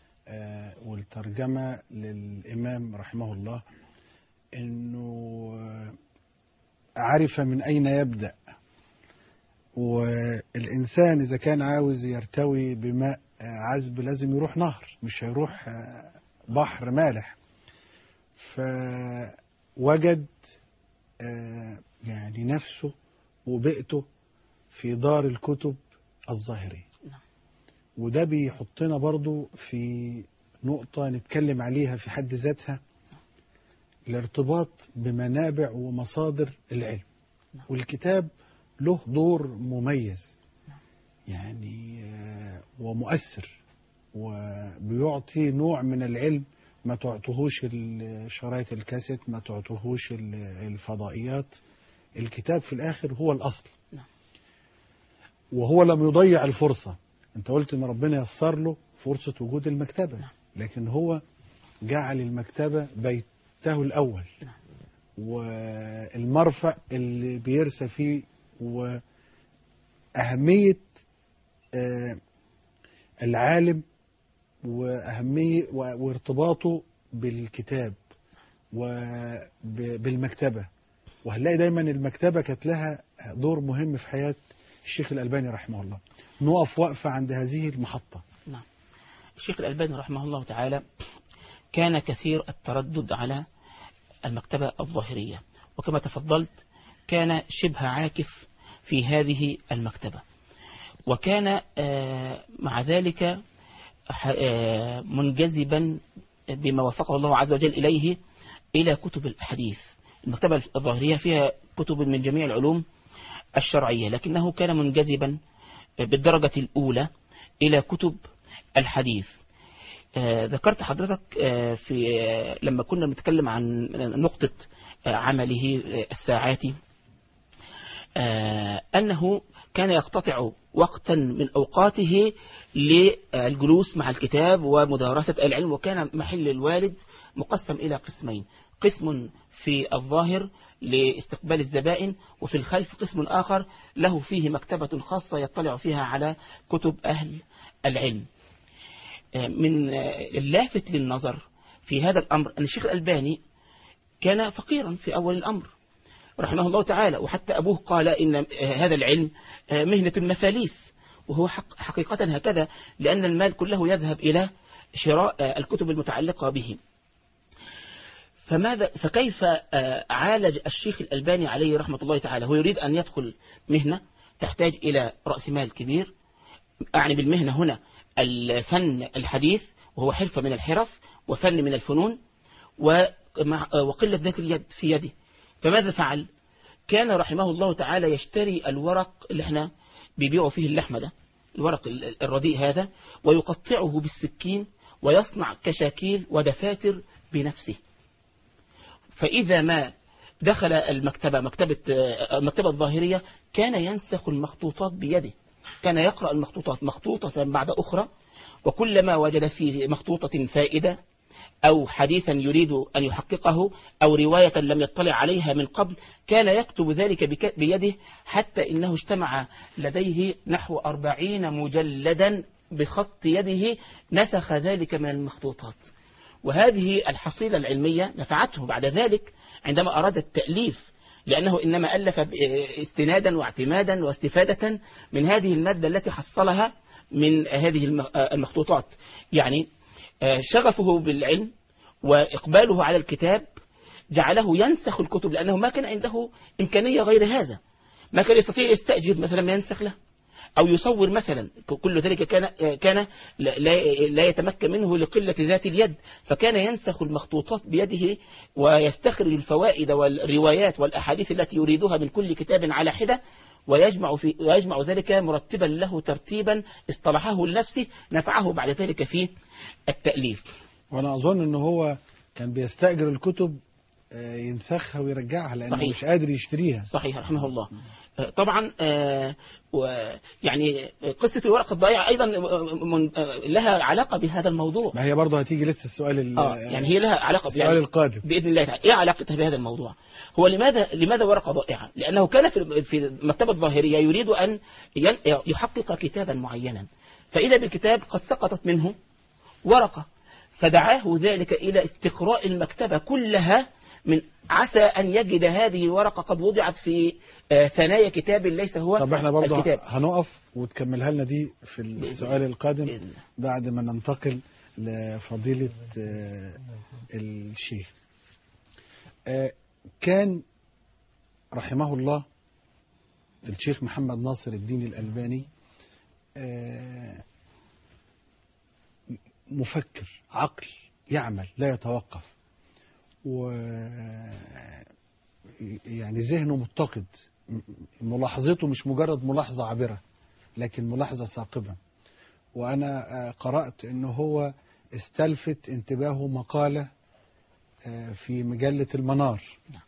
والترجمة للإمام رحمه الله أنه عرف من أين يبدأ، والإنسان إذا كان عاوز يرتوي بماء عذب لازم يروح نهر، مش هيروح بحر مالح. فوجد يعني نفسه وبيئته في دار الكتب الظاهرية، وده بيحطنا برضو في نقطة نتكلم عليها في حد ذاتها، الارتباط بمنابع ومصادر العلم. والكتاب له دور مميز يعني ومؤثر، وبيعطي نوع من العلم ما تعطوهوش شرايط الكاسيت، ما تعطوهوش الفضائيات. الكتاب في الآخر هو الأصل، وهو لم يضيع الفرصة. انت قلت ان ربنا يسر له فرصة وجود المكتبة، لكن هو جعل المكتبة بيته الأول والمرفأ اللي بيرسى فيه، وأهمية العالم وأهمية وارتباطه بالكتاب وبالمكتبة، وهنلاقي دايما المكتبة كانت لها دور مهم في حياة الشيخ الألباني رحمه الله. نقف وقفة عند هذه المحطة. نعم. الشيخ الألباني رحمه الله تعالى كان كثير التردد على المكتبة الظاهرية، وكما تفضلت كان شبه عاكف في هذه المكتبة، وكان مع ذلك منجذبا بما وفقه الله عز وجل إليه إلى كتب الحديث. المكتبة الظاهرية فيها كتب من جميع العلوم الشرعية، لكنه كان منجذبا بالدرجة الأولى إلى كتب الحديث. ذكرت حضرتك لما كنا بنتكلم عن نقطة عمله الساعاتي أنه كان يقتطع وقتا من أوقاته للجلوس مع الكتاب ومدارسة العلم، وكان محل الوالد مقسم إلى قسمين: قسم في الظاهر لاستقبال الزبائن، وفي الخلف قسم آخر له فيه مكتبة خاصة يطلع فيها على كتب أهل العلم. من اللافت للنظر في هذا الأمر أن الشيخ الألباني كان فقيرا في أول الأمر رحمه الله تعالى، وحتى أبوه قال إن هذا العلم مهنة المفاليس، وهو حقيقة هكذا، لأن المال كله يذهب إلى شراء الكتب المتعلقة به. فكيف عالج الشيخ الألباني عليه رحمة الله تعالى؟ هو يريد أن يدخل مهنة تحتاج إلى رأس مال كبير، أعني بالمهنة هنا الفن الحديث، وهو حرفة من الحرف وفن من الفنون، وقلة ذات اليد في يده. فماذا فعل؟ كان رحمه الله تعالى يشتري الورق اللي احنا بيبيعوا فيه اللحمة ده، الورق الرديء هذا، ويقطعه بالسكين ويصنع كشاكيل ودفاتر بنفسه. فإذا ما دخل المكتبة الظاهرية كان ينسخ المخطوطات بيده، كان يقرأ المخطوطات مخطوطة بعد أخرى، وكلما وجد في مخطوطة فائدة أو حديثا يريد أن يحققه أو رواية لم يطلع عليها من قبل كان يكتب ذلك بيده، حتى إنه اجتمع لديه نحو 40 مجلدا بخط يده نسخ ذلك من المخطوطات. وهذه الحصيلة العلمية نفعته بعد ذلك عندما أراد التأليف، لأنه إنما ألف استنادا واعتمادا واستفادة من هذه المادة التي حصلها من هذه المخطوطات. يعني شغفه بالعلم وإقباله على الكتاب جعله ينسخ الكتب، لأنه ما كان عنده إمكانية غير هذا، ما كان يستطيع يستأجر مثلا ما ينسخ له أو يصور مثلا، كل ذلك كان لا يتمكن منه لقلة ذات اليد، فكان ينسخ المخطوطات بيده ويستخرج الفوائد والروايات والأحاديث التي يريدها من كل كتاب على حدة، ويجمع ذلك مرتبا له ترتيبا اصطلحه لنفسه نفعه بعد ذلك في التأليف. وأنا أظن أنه هو كان بيستأجر الكتب ينسخها ويرجعها لأنه صحيح. مش قادر يشتريها. صحيح رحمه الله. طبعا يعني قصة الورقة الضائعة أيضا لها علاقة بهذا الموضوع. ما هي برضه هتيجي لسه السؤال يعني هي لها علاقة السؤال يعني القادم بإذن الله تعالى. إيه علاقتها بهذا الموضوع؟ هو لماذا ورقة ضائعة؟ لأنه كان في المكتبة الظاهرية يريد أن يحقق كتابا معينا، فإذا بالكتاب قد سقطت منه ورقة، فدعاه ذلك إلى استقراء المكتبة كلها من عسى أن يجد هذه ورقة قد وضعت في ثنايا كتاب ليس هو الكتاب. طب احنا برضه هنقف وتكملها لنا دي في السؤال القادم بعد ما ننتقل لفضيلة الشيخ. كان رحمه الله الشيخ محمد ناصر الدين الألباني مفكر، عقل يعمل لا يتوقف، يعني ذهنه متقد، ملاحظته مش مجرد ملاحظة عابرة لكن ملاحظة ثاقبة. وأنا قرأت أنه هو استلفت انتباهه مقالة في مجلة المنار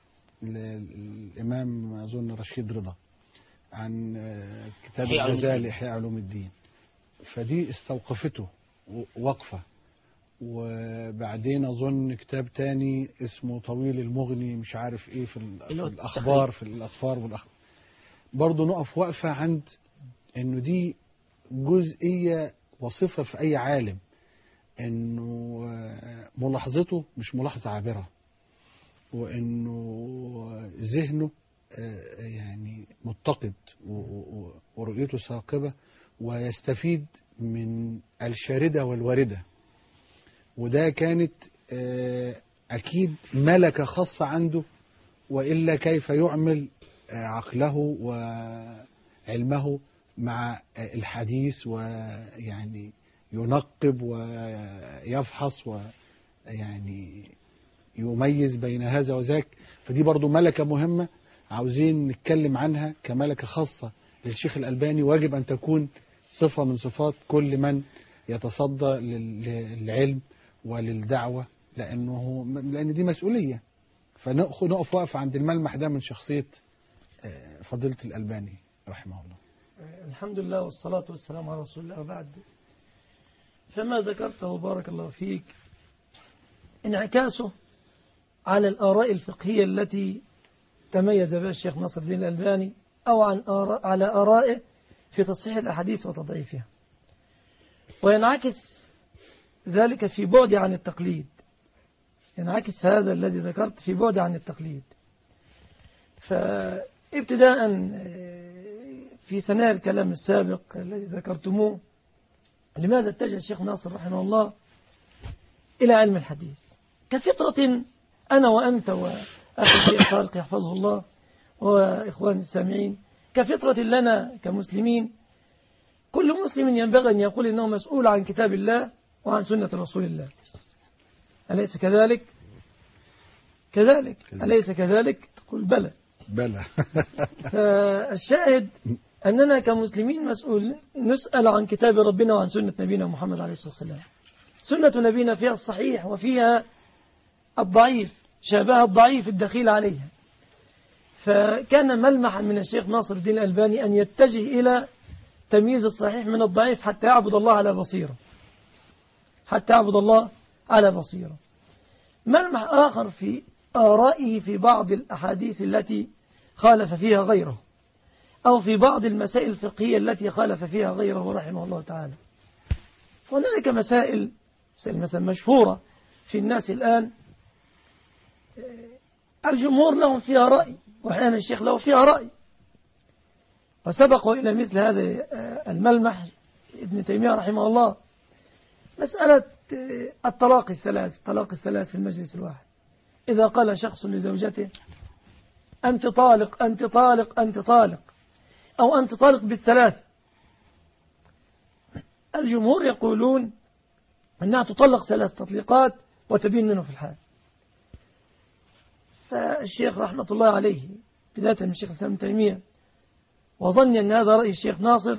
للإمام أظن رشيد رضا عن كتاب الغزالي إحياء علوم الدين، فدي استوقفته وقفة. وبعدين أظن كتاب تاني اسمه طويل المغني مش عارف إيه في الأخبار في الأسفار والأخبار، برضو نقف وقفة عند إنه دي جزئية وصفة في أي عالم، إنه ملاحظته مش ملاحظة عابرة، وأنه ذهنه يعني متقد ورؤيته ثاقبة، ويستفيد من الشاردة والواردة. وده كانت أكيد ملكة خاصة عنده، وإلا كيف يعمل عقله وعلمه مع الحديث، ويعني ينقب ويفحص ويعني يميز بين هذا وذاك. فدي برضو ملكة مهمة عاوزين نتكلم عنها كملكة خاصة للشيخ الألباني، واجب أن تكون صفة من صفات كل من يتصدى للعلم وللدعوة، لأن دي مسؤولية. فنقف وقف عند الملمح ده من شخصية فضيلة الألباني رحمه الله. الحمد لله والصلاة والسلام على رسول الله. بعد فما ذكرته بارك الله فيك انعكاسه على الآراء الفقهية التي تميز بها الشيخ ناصر الدين الألباني، أو على آرائه في تصحيح الأحاديث وتضعيفها، وينعكس ذلك في بعد عن التقليد. ينعكس هذا الذي ذكرت في بعد عن التقليد. فابتداء في ثنايا الكلام السابق الذي ذكرتموه، لماذا اتجه الشيخ ناصر رحمه الله إلى علم الحديث؟ كفطرة أنا وأنت وأخي الشيخ طارق يحفظه الله وإخواني السامعين، كفطرة لنا كمسلمين، كل مسلم ينبغي أن يقول إنه مسؤول عن كتاب الله وعن سنة رسول الله. أليس كذلك؟ كذلك. أليس كذلك؟ تقول بلى. بلى. فالشاهد أننا كمسلمين مسؤول نسأل عن كتاب ربنا وعن سنة نبينا محمد عليه الصلاة والسلام. سنة نبينا فيها الصحيح وفيها الضعيف، شابه الضعيف الدخيل عليها. فكان ملمحا من الشيخ ناصر الدين الألباني أن يتجه إلى تمييز الصحيح من الضعيف حتى يعبد الله على بصيرة، حتى يعبد الله على بصيرة. ملمح آخر في آرائه في بعض الأحاديث التي خالف فيها غيره، أو في بعض المسائل الفقهية التي خالف فيها غيره رحمه الله تعالى. هناك مسائل مثلا مشهورة في الناس الآن، الجمهور لهم فيها رأي، وأحيانا الشيخ له فيها رأي. وسبقوا إلى مثل هذا الملمح ابن تيمية رحمه الله، مسألة الطلاق الثلاث في المجلس الواحد. إذا قال شخص لزوجته أنت طالق أنت طالق أنت طالق، أو أنت طالق بالثلاث، الجمهور يقولون أنها تطلق 3 تطليقات وتبين منه في الحال. فالشيخ رحمة الله عليه بداية من الشيخ الإسلام ابن تيمية، وظني أن هذا رأي الشيخ ناصر،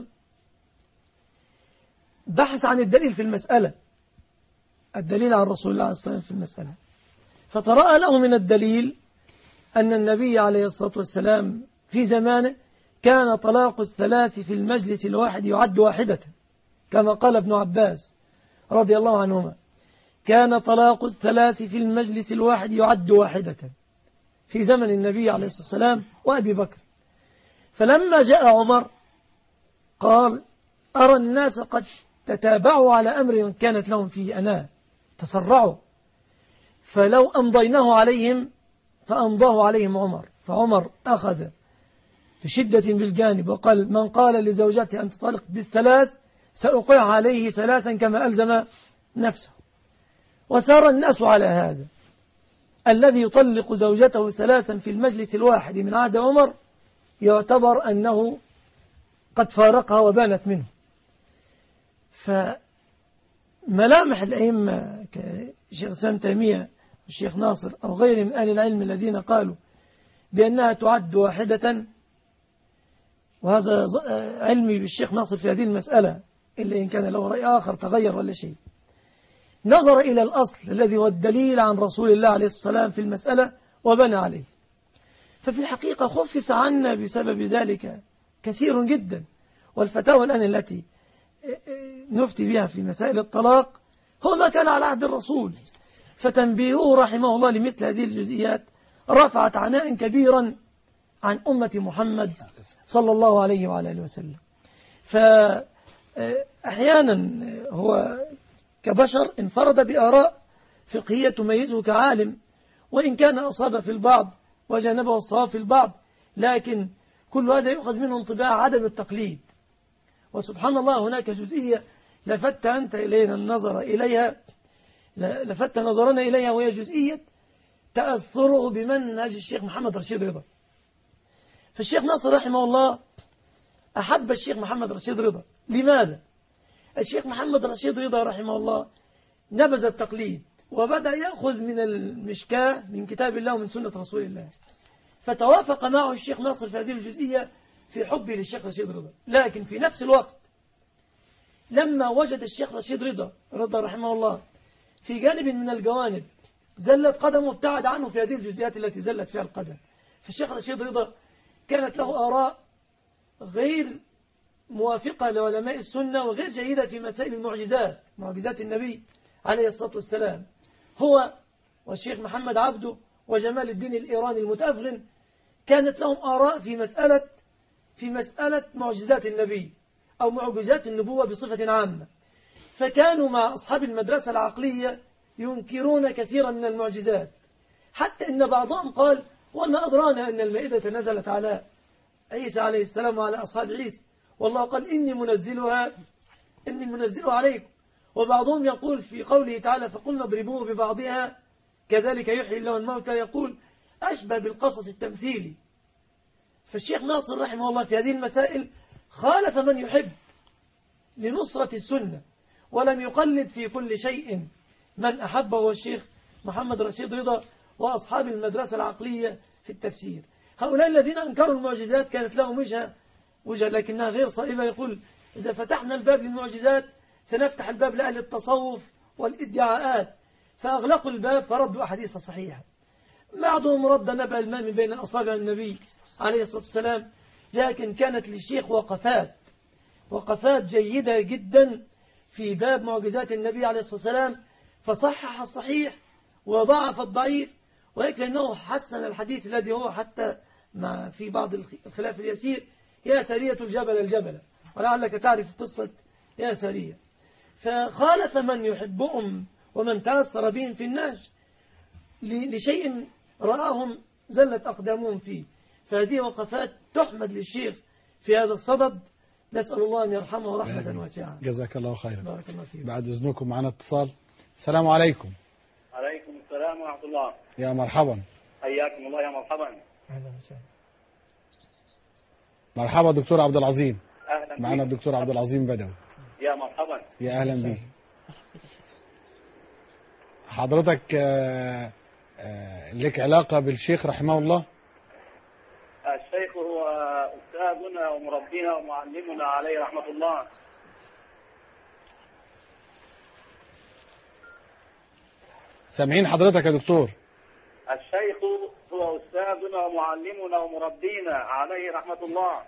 بحث عن الدليل في المسألة، الدليل عن رسول الله عليه الصلاة والسلام في المسألة. فترأى له من الدليل أن النبي عليه الصلاة والسلام في زمانه كان طلاق 3 في المجلس الواحد يعد واحدة، كما قال ابن عباس رضي الله عنهما، كان طلاق 3 في المجلس الواحد يعد واحدة في زمن النبي عليه الصلاة والسلام وأبي بكر. فلما جاء عمر قال أرى الناس قد تتابعوا على أمر كانت لهم فيه أنا، تسرعوا، فلو أمضيناه عليهم فأمضاه عليهم عمر. فعمر أخذ بشدة بالجانب وقال من قال لزوجته أنت طالق بالثلاث سأوقع عليه 3 كما ألزم نفسه. وسار الناس على هذا، الذي يطلق زوجته 3 في المجلس الواحد من عهد عمر يعتبر أنه قد فارقها وبانت منه. فملامح الأئمة كشيخ سام تيمية والشيخ ناصر أو غير من أهل العلم الذين قالوا بأنها تعد واحدة، وهذا علمي بالشيخ ناصر في هذه المسألة، إلا إن كان له رأي آخر تغير ولا شيء، نظر إلى الأصل الذي هو الدليل عن رسول الله عليه السلام في المسألة وبنى عليه. ففي الحقيقة خفف عنا بسبب ذلك كثير جدا. والفتاوى الآن التي نفتي بها في مسائل الطلاق هو ما كان على عهد الرسول، فتنبيهه رحمه الله لمثل هذه الجزئيات رفعت عناء كبيرا عن أمة محمد صلى الله عليه وعلى آله وسلم. فأحيانا هو كبشر انفرد بآراء فقهية تميزه كعالم، وإن كان أصاب في البعض وجانبه الصواب في البعض، لكن كل هذا يؤخذ منه انطباع عدم التقليد. وسبحان الله هناك جزئية لفت أنت إلينا النظر إليها، لفت نظرنا إليها، وهي جزئية تأثره بمنهج الشيخ محمد رشيد رضا. فالشيخ ناصر رحمه الله أحب الشيخ محمد رشيد رضا. لماذا؟ الشيخ محمد رشيد رضا رحمه الله نبذ التقليد وبدأ يأخذ من المشكاة من كتاب الله ومن سنة رسول الله، فتوافق معه الشيخ ناصر في هذه الجزئية في حبه للشيخ رشيد رضا. لكن في نفس الوقت لما وجد الشيخ رشيد رضا رحمه الله في جانب من الجوانب زلت قدمه ابتعد عنه في هذه الجزئيات التي زلت فيها القدم. فالشيخ رشيد رضا كانت له آراء غير موافقة لعلماء السنة وغير جيدة في مسائل المعجزات، معجزات النبي عليه الصلاة والسلام. هو والشيخ محمد عبده وجمال الدين الإيراني المتأفغن كانت لهم آراء في مسألة معجزات النبي أو معجزات النبوة بصفة عامة، فكانوا مع أصحاب المدرسة العقلية ينكرون كثيرا من المعجزات، حتى إن بعضهم قال: وما أدرانا أن المائدة نزلت على عيسى عليه السلام وعلى أصحاب عيسى، والله قال إني منزلها عليكم. وبعضهم يقول في قوله تعالى: فقلنا اضربوه ببعضها كذلك يحيي الله الموتى، يقول أشبه بالقصص التمثيلي. فالشيخ ناصر رحمه الله في هذه المسائل خالف من يحب لنصرة السنة، ولم يقلد في كل شيء من أحبه الشيخ محمد رشيد رضا وأصحاب المدرسة العقلية في التفسير. هؤلاء الذين أنكروا المعجزات كانت لهم وجهة لكنها غير صائبة. يقول: إذا فتحنا الباب للمعجزات سنفتح الباب لأهل التصوف والإدعاءات، فأغلقوا الباب فردوا أحاديث صحيحة. بعضهم رد نبع الماء من بين أصابع النبي عليه الصلاة والسلام، لكن كانت للشيخ وقفات جيدة جدا في باب معجزات النبي عليه الصلاة والسلام، فصحح الصحيح وضعف الضعيف، ولكنه حسن الحديث الذي هو حتى في بعض الخلاف اليسير: يا سرية الجبل، ولعلك تعرف قصة يا سرية. فخالف من يحبهم ومن تأثر بهم في الناس لشيء رآهم زلت أقدامهم فيه. فهذه وقفات تحمد للشيخ في هذا الصدد، نسأل الله أن يرحمه رحمة واسعة. جزاك الله خيرا. بارك الله فيك. بعد إذنكم معنا اتصال. السلام عليكم. عليكم السلام ورحمة الله. يا مرحبا. حياكم الله. يا مرحبا. أهلا وسهلا. مرحبا دكتور عبد العظيم. أهلا معنا بك. الدكتور عبد العظيم بدوي. يا مرحبا. يا أهلا بك. حضرتك لك علاقة بالشيخ رحمه الله؟ الشيخ هو أستاذنا ومربينا ومعلمنا عليه رحمة الله. سامعين حضرتك يا دكتور؟ الشيخ هو أستاذنا ومعلمنا ومربينا عليه رحمة الله.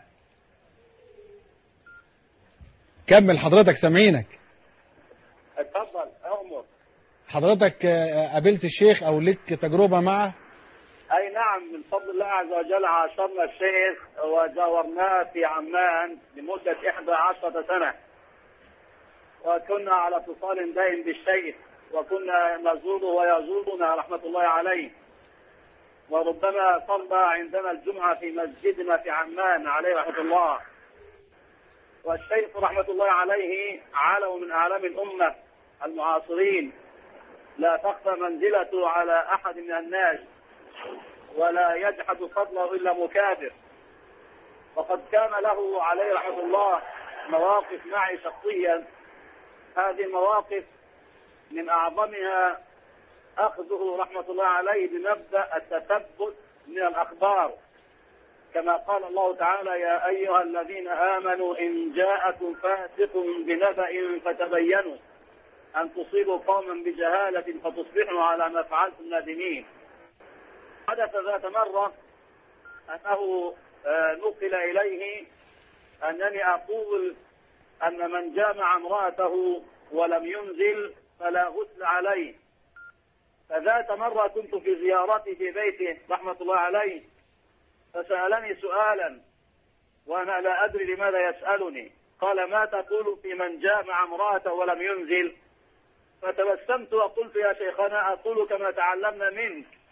كمل حضرتك، سامعينك. اتفضل أمر. حضرتك قابلت الشيخ أو لك تجربة معه؟ أي نعم، من فضل الله عز وجل عاشرنا الشيخ وجاورناه في عمان لمدة 11 سنة، وكنا على اتصال دائم بالشيخ، وكنا نزوره ويزورنا رحمة الله عليه، وربما صلى عندنا الجمعة في مسجدنا في عمان عليه رحمة الله. والشيخ رحمة الله عليه عالم من أعلام الأمة المعاصرين، لا تخفى منزلته على أحد من الناس، ولا يجحد فضله إلا مكابر. وقد كان له عليه رحمة الله مواقف معي شخصيا، هذه المواقف من أعظمها أخذه رحمة الله عليه بمبدأ التثبت من الأخبار، كما قال الله تعالى: يا أيها الذين آمنوا إن جاءكم فاسق بنبأ فتبينوا أن تصيبوا قوما بجهالة فتصبحوا على ما فعلتم نادمين. حدث ذات مرة أنه نقل إليه أنني أقول أن من جامع امرأته ولم ينزل فلا غسل عليه. فذات مرة كنت في زيارتي في بيته رحمة الله عليه، فسألني سؤالا وأنا لا أدري لماذا يسألني. قال: ما تقول في من جامع امرأته ولم ينزل؟ فتبسمت وقلت: يا شيخنا أقول كما تعلمنا منك،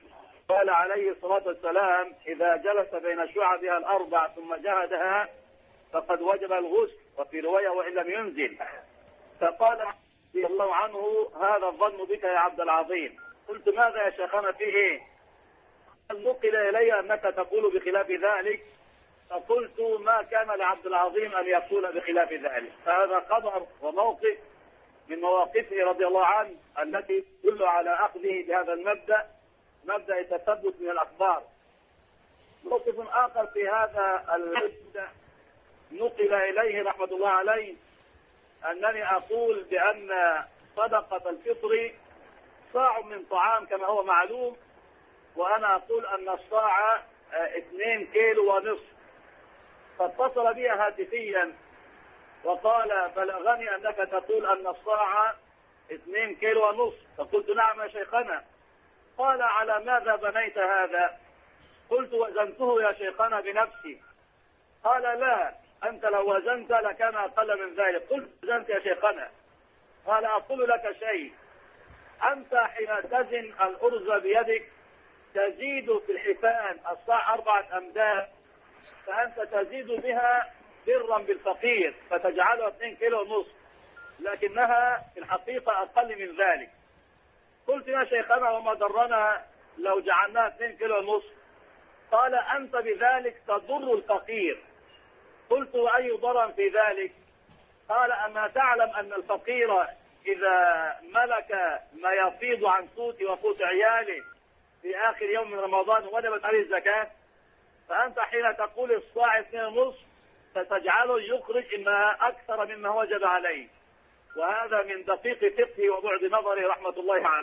قال عليه الصلاة والسلام: إذا جلس بين شعبها الأربع ثم جهدها فقد وجب الغسل، وفي رواية وإن لم ينزل. فقال رضي الله عنه: هذا الظن بك يا عبد العظيم. قلت: ماذا يا شيخنا فيه إيه؟ نقل إلي أنك تقول بخلاف ذلك، فقلت: ما كان لعبد العظيم أن يقول بخلاف ذلك. فهذا خبر وموقف من مواقفه رضي الله عنه التي تدل على أخذه بهذا المبدأ، مبدأ التثبت من الأخبار. موقف آخر في هذا المبدأ نقل إليه رحمة الله عليه أنني أقول بأن صدقة الفطر صاع من طعام كما هو معلوم، وأنا أقول أن الصاع 2 كيلو ونصف. فاتصل بي هاتفيا وقال: بلغني أنك تقول أن الصاع 2 كيلو ونصف. فقلت: نعم يا شيخنا. قال: على ماذا بنيت هذا؟ قلت: وزنته يا شيخنا بنفسي. قال: لا، أنت لو وزنت لكان أقل من ذلك. قلت: وزنت يا شيخنا. قال: أقول لك شيء، أنت حين تزن الأرز بيدك تزيد في الحفان الصاع 4 أمداد، فأنت تزيد بها برا بالفقير فتجعلها 2 كيلو ونصف، لكنها في الحقيقة أقل من ذلك. قلت: يا شيخنا وما درنا لو جعلناها 2 كيلو ونصف؟ قال: أنت بذلك تضر الفقير. قلت: وأي ضرر في ذلك؟ قال: أما تعلم أن الفقير إذا ملك ما يفيض عن قوت وقوت عياله في آخر يوم من رمضان وجبت عليه الزكاة، فأنت حين تقول الصاع 2.5 فتجعله يخرج ما أكثر مما وجب عليه. وهذا من دقيق فقهه وبعد نظره رحمة الله عنه.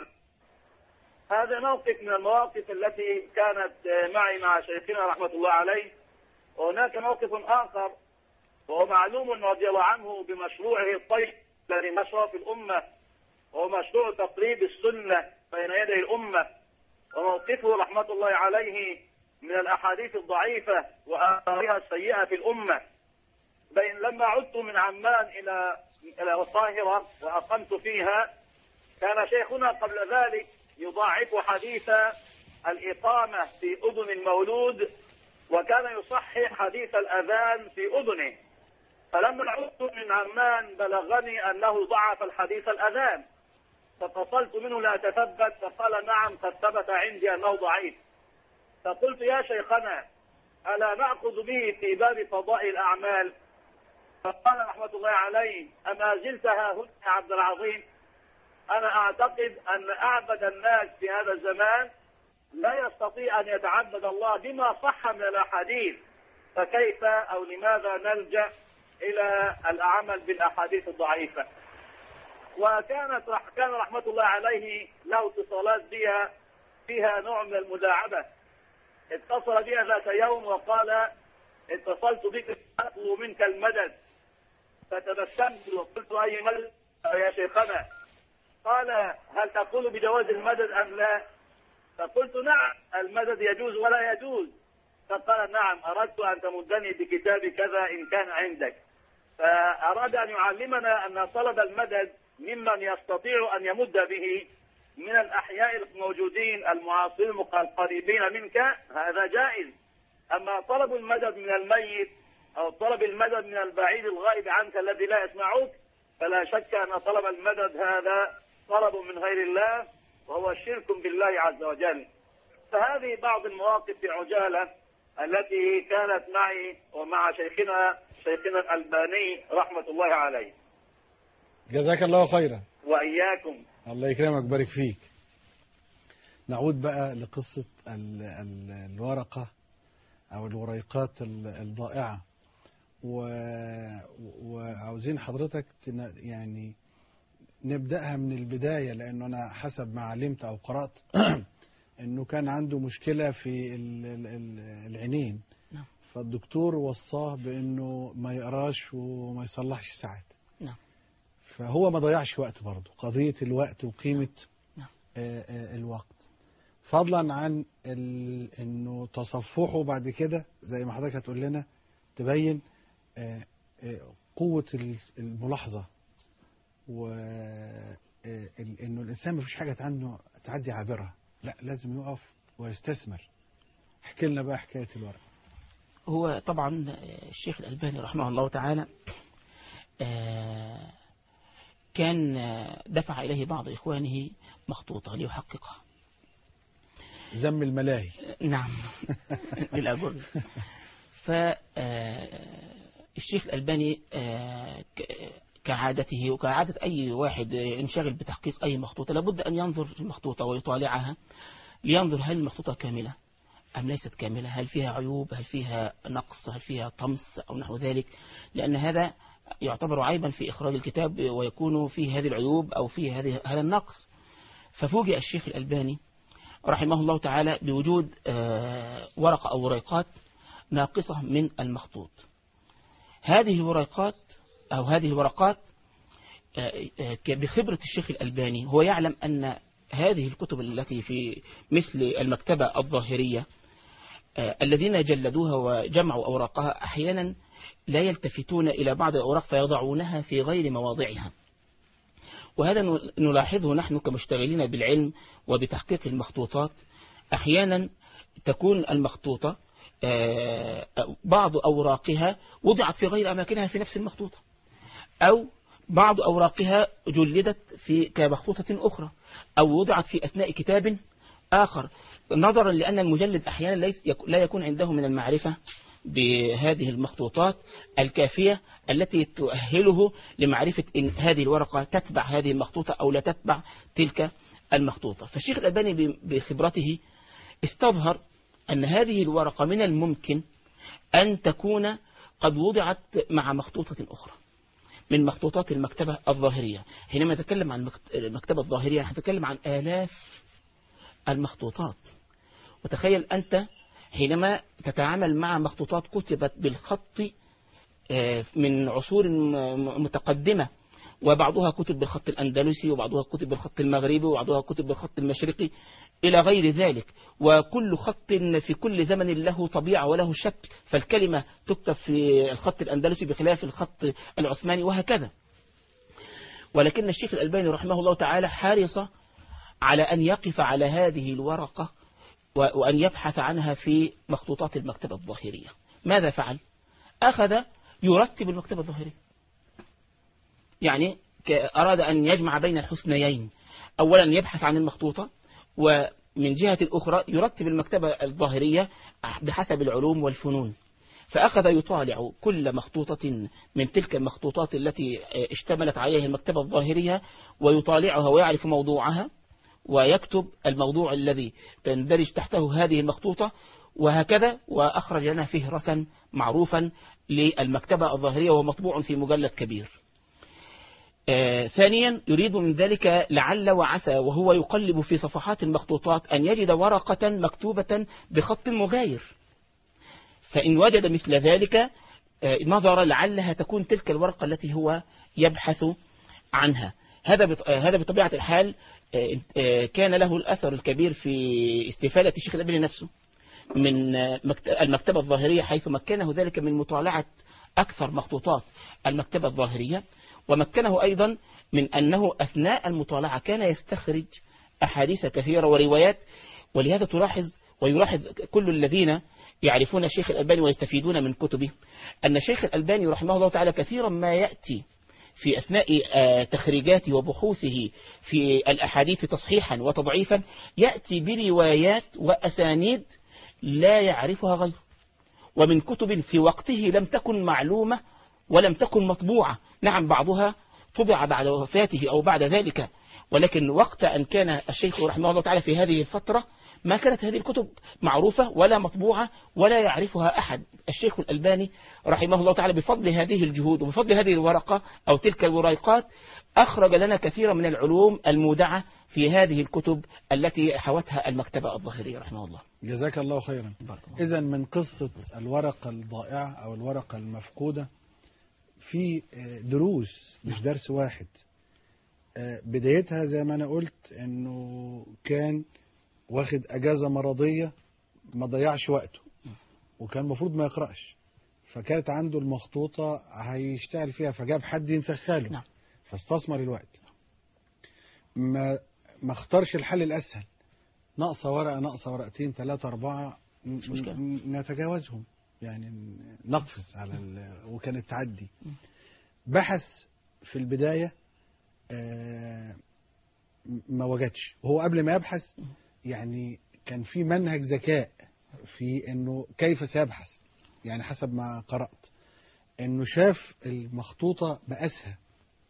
هذا موقف من المواقف التي كانت معي مع شيخنا رحمة الله عليه. وهناك موقف آخر وهو معلوم رضي الله عنه بمشروعه الطيب الذي نشر في الأمة، وهو مشروع تقريب السنة بين يدي الأمة. وموقفه رحمة الله عليه من الأحاديث الضعيفة وآثارها السيئة في الأمة. لما عدت من عمان إلى القاهرة وأقمت فيها، كان شيخنا قبل ذلك يضاعف حديث الإقامة في أذن المولود، وكان يصحح حديث الأذان في أذنه. فلما عدت من عمان بلغني أنه ضعف الحديث الأذان، فاتصلت منه لأتثبت، فقال: نعم قد ثبت عندي أنه ضعيف. فقلت: يا شيخنا ألا نأخذ به في باب فضائل الأعمال؟ فقال رحمة الله عليه: أما زلت ها هنا يا عبد العظيم؟ أنا أعتقد أن أعبد الناس في هذا الزمان لا يستطيع أن يتعبد الله بما صح من الأحاديث، فكيف أو لماذا نلجأ إلى العمل بالأحاديث الضعيفة؟ كان رحمة الله عليه له اتصالات بها فيها نوع من المداعبة. اتصل بها ذات يوم وقال: اتصلت بك أطلب منك المدد. فتبسمت وقلت: أي مدد يا شيخنا؟ قال: هل تقول بجواز المدد أم لا؟ فقلت: نعم، المدد يجوز ولا يجوز. فقال: نعم، أردت أن تمدني بكتاب كذا إن كان عندك. فأراد أن يعلمنا أن طلب المدد ممن يستطيع أن يمد به من الأحياء الموجودين المعاصرين القريبين منك هذا جائز. أما طلب المدد من الميت أو طلب المدد من البعيد الغائب عنك الذي لا يسمعك، فلا شك أن طلب المدد هذا طلب من غير الله وهو شرك بالله عز وجل. فهذه بعض المواقف في عجالة التي كانت معي ومع شيخنا الألباني رحمة الله عليه. جزاك الله خيرا. وإياكم. الله يكرمك ويبارك فيك. نعود بقى لقصة الورقة أو الوريقات الضائعة، وعاوزين حضرتك يعني نبدأها من البداية، لأنه أنا حسب ما علمت أو قرأت أنه كان عنده مشكلة في العينين، فالدكتور وصاه بأنه ما يقراش وما يصلحش ساعات. فهو ما ضيعش وقت برضه، قضية الوقت وقيمة الوقت، فضلا عن أنه تصفحه بعد كده زي ما حضرتك هتقول لنا تبين قوة الملاحظة، وأنه الإنسان ما فيش حاجة عنده تعدي عابرة، لا لازم يقف ويستثمر. احكي لنا بقى حكاية الورق. هو طبعا الشيخ الألباني رحمه الله تعالى كان دفع إليه بعض إخوانه مخطوطة ليحققها. ذم الملاهي. نعم للأجر. فالشيخ الألباني كعادته وكعادة أي واحد ينشغل بتحقيق أي مخطوطة لابد أن ينظر في المخطوطة ويطالعها لينظر هل المخطوطة كاملة أم ليست كاملة، هل فيها عيوب، هل فيها نقص، هل فيها طمس أو نحو ذلك، لأن هذا يعتبر عيبا في إخراج الكتاب ويكون فيه هذه العيوب أو فيه هذا النقص. ففوجئ الشيخ الألباني رحمه الله تعالى بوجود ورقة أو ورقات ناقصة من المخطوط. هذه الورقات أو هذه الورقات بخبرة الشيخ الألباني هو يعلم أن هذه الكتب التي في مثل المكتبة الظاهرية الذين جلدوها وجمعوا أوراقها أحيانا لا يلتفتون إلى بعض الأوراق فيضعونها في غير مواضعها، وهذا نلاحظه نحن كمشتغلين بالعلم وبتحقيق المخطوطات. أحيانا تكون المخطوطة بعض أوراقها وضعت في غير أماكنها في نفس المخطوطة، أو بعض أوراقها جلدت في كمخطوطة أخرى، أو وضعت في أثناء كتاب آخر، نظرا لأن المجلد أحيانا لا يكون عنده من المعرفة بهذه المخطوطات الكافية التي تؤهله لمعرفة إن هذه الورقة تتبع هذه المخطوطة أو لا تتبع تلك المخطوطة. فالشيخ الألباني بخبرته استظهر أن هذه الورقة من الممكن أن تكون قد وضعت مع مخطوطة أخرى من مخطوطات المكتبة الظاهرية. حينما نتكلم عن المكتبة الظاهرية نتكلم عن آلاف المخطوطات، وتخيل أنت حينما تتعامل مع مخطوطات كتبت بالخط من عصور متقدمة، وبعضها كتب بالخط الأندلسي وبعضها كتب بالخط المغربي وبعضها كتب بالخط المشرقي إلى غير ذلك، وكل خط في كل زمن له طبيعة وله شكل، فالكلمة تكتب في الخط الأندلسي بخلاف الخط العثماني وهكذا. ولكن الشيخ الألباني رحمه الله تعالى حرص على أن يقف على هذه الورقة وأن يبحث عنها في مخطوطات المكتبة الظاهرية. ماذا فعل؟ أخذ يرتب المكتبة الظاهرية، يعني أراد أن يجمع بين الحسنيين، أولا يبحث عن المخطوطة، ومن جهة الأخرى يرتب المكتبة الظاهرية بحسب العلوم والفنون. فأخذ يطالع كل مخطوطة من تلك المخطوطات التي اشتملت عليها المكتبة الظاهرية ويطالعها ويعرف موضوعها ويكتب الموضوع الذي تندرج تحته هذه المخطوطة وهكذا، وأخرج لنا فهرسا معروفا للمكتبة الظاهرية وهو مطبوع في مجلد كبير. ثانيا يريد من ذلك لعل وعسى وهو يقلب في صفحات المخطوطات أن يجد ورقة مكتوبة بخط مغاير، فإن وجد مثل ذلك نظر لعلها تكون تلك الورقة التي هو يبحث عنها. هذا بطبيعة الحال كان له الأثر الكبير في استفادة الشيخ الألباني نفسه من المكتبة الظاهرية، حيث مكنه ذلك من مطالعة أكثر مخطوطات المكتبة الظاهرية، ومكنه أيضا من أنه أثناء المطالعة كان يستخرج أحاديث كثيرة وروايات. ولهذا ويلاحظ كل الذين يعرفون الشيخ الألباني ويستفيدون من كتبه أن الشيخ الألباني رحمه الله تعالى كثيرا ما يأتي في أثناء تخريجاته وبحوثه في الأحاديث تصحيحا وتضعيفا يأتي بروايات وأسانيد لا يعرفها غيره، ومن كتب في وقته لم تكن معلومة ولم تكن مطبوعة. نعم بعضها طبع بعد وفاته أو بعد ذلك، ولكن وقت أن كان الشيخ رحمه الله تعالى في هذه الفترة ما كانت هذه الكتب معروفة ولا مطبوعة ولا يعرفها أحد. الشيخ الألباني رحمه الله تعالى بفضل هذه الجهود وبفضل هذه الورقة أو تلك الورقات أخرج لنا كثيرا من العلوم المودعة في هذه الكتب التي حوتها المكتبة الظاهرية رحمه الله. جزاك الله خيرا. إذن من قصة الورقة الضائعة أو الورقة المفقودة في دروس، مش درس واحد. بدايتها زي ما أنا قلت أنه كان واخد أجازة مرضية ما ضيعش وقته، وكان المفروض ما يقرأش، فكانت عنده المخطوطة هيشتغل فيها فجاب حد ينسخها له، فاستثمر الوقت. ما اختارش الحل الأسهل، ناقصة ورقة، ناقصة ورقتين، 3 4 مش مشكلة. نتجاوزهم، يعني نقفز على وكانت تعدي. بحث في البداية ما وجدش، وهو قبل ما يبحث يعني كان في منهج ذكاء في انه كيف سيبحث. يعني حسب ما قرأت انه شاف المخطوطة مقاسها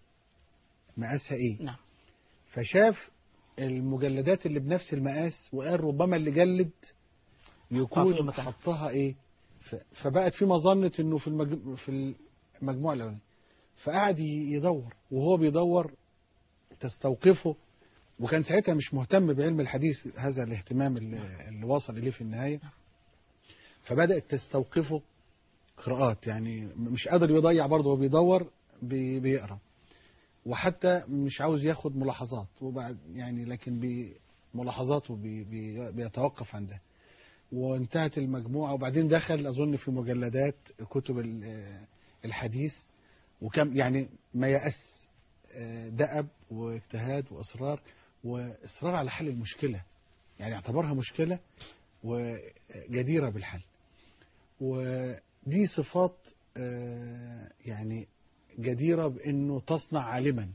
ايه. نعم. فشاف المجلدات اللي بنفس المقاس وقال ربما اللي جلد يكون حطها ايه. فبقت في مظنة انه في المجموعة الاولانية. فقعد يدور، وهو بيدور تستوقفه، وكان ساعتها مش مهتم بعلم الحديث هذا الاهتمام اللي وصل إليه في النهاية. فبدأت تستوقفه قراءات، يعني مش قادر يضيع برضه، هو بيدور بيقرأ، وحتى مش عاوز ياخد ملاحظات، وبعد يعني لكن ملاحظاته بيتوقف عندها. وانتهت المجموعة، وبعدين دخل أظن في مجلدات كتب الحديث، وكم يعني ما يأس، دأب واجتهاد وإصرار على حل المشكلة، يعني اعتبرها مشكلة وجديرة بالحل. ودي صفات يعني جديرة بأنه تصنع عالما.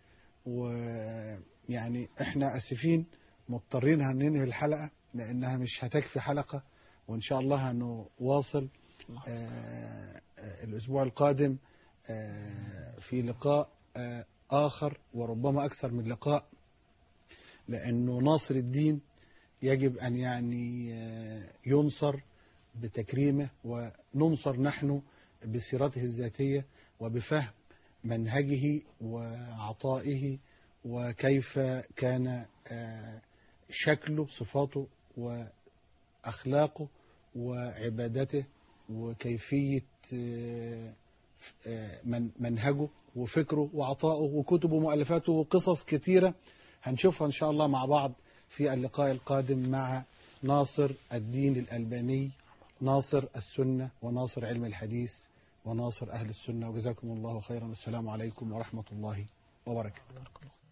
ويعني احنا أسفين مضطرين هننهي الحلقة لأنها مش هتكفي حلقة، وإن شاء الله هنواصل الأسبوع القادم في لقاء آخر، وربما أكثر من لقاء، لأنه ناصر الدين يجب أن يعني ينصر بتكريمه، وننصر نحن بسيرته الذاتية وبفهم منهجه وعطائه، وكيف كان شكله، صفاته وأخلاقه وعبادته، وكيفية منهجه وفكره وعطائه وكتبه ومؤلفاته وقصص كثيرة هنشوفها إن شاء الله مع بعض في اللقاء القادم مع ناصر الدين الألباني، ناصر السنة وناصر علم الحديث وناصر أهل السنة. وجزاكم الله خيرا، والسلام عليكم ورحمة الله وبركاته.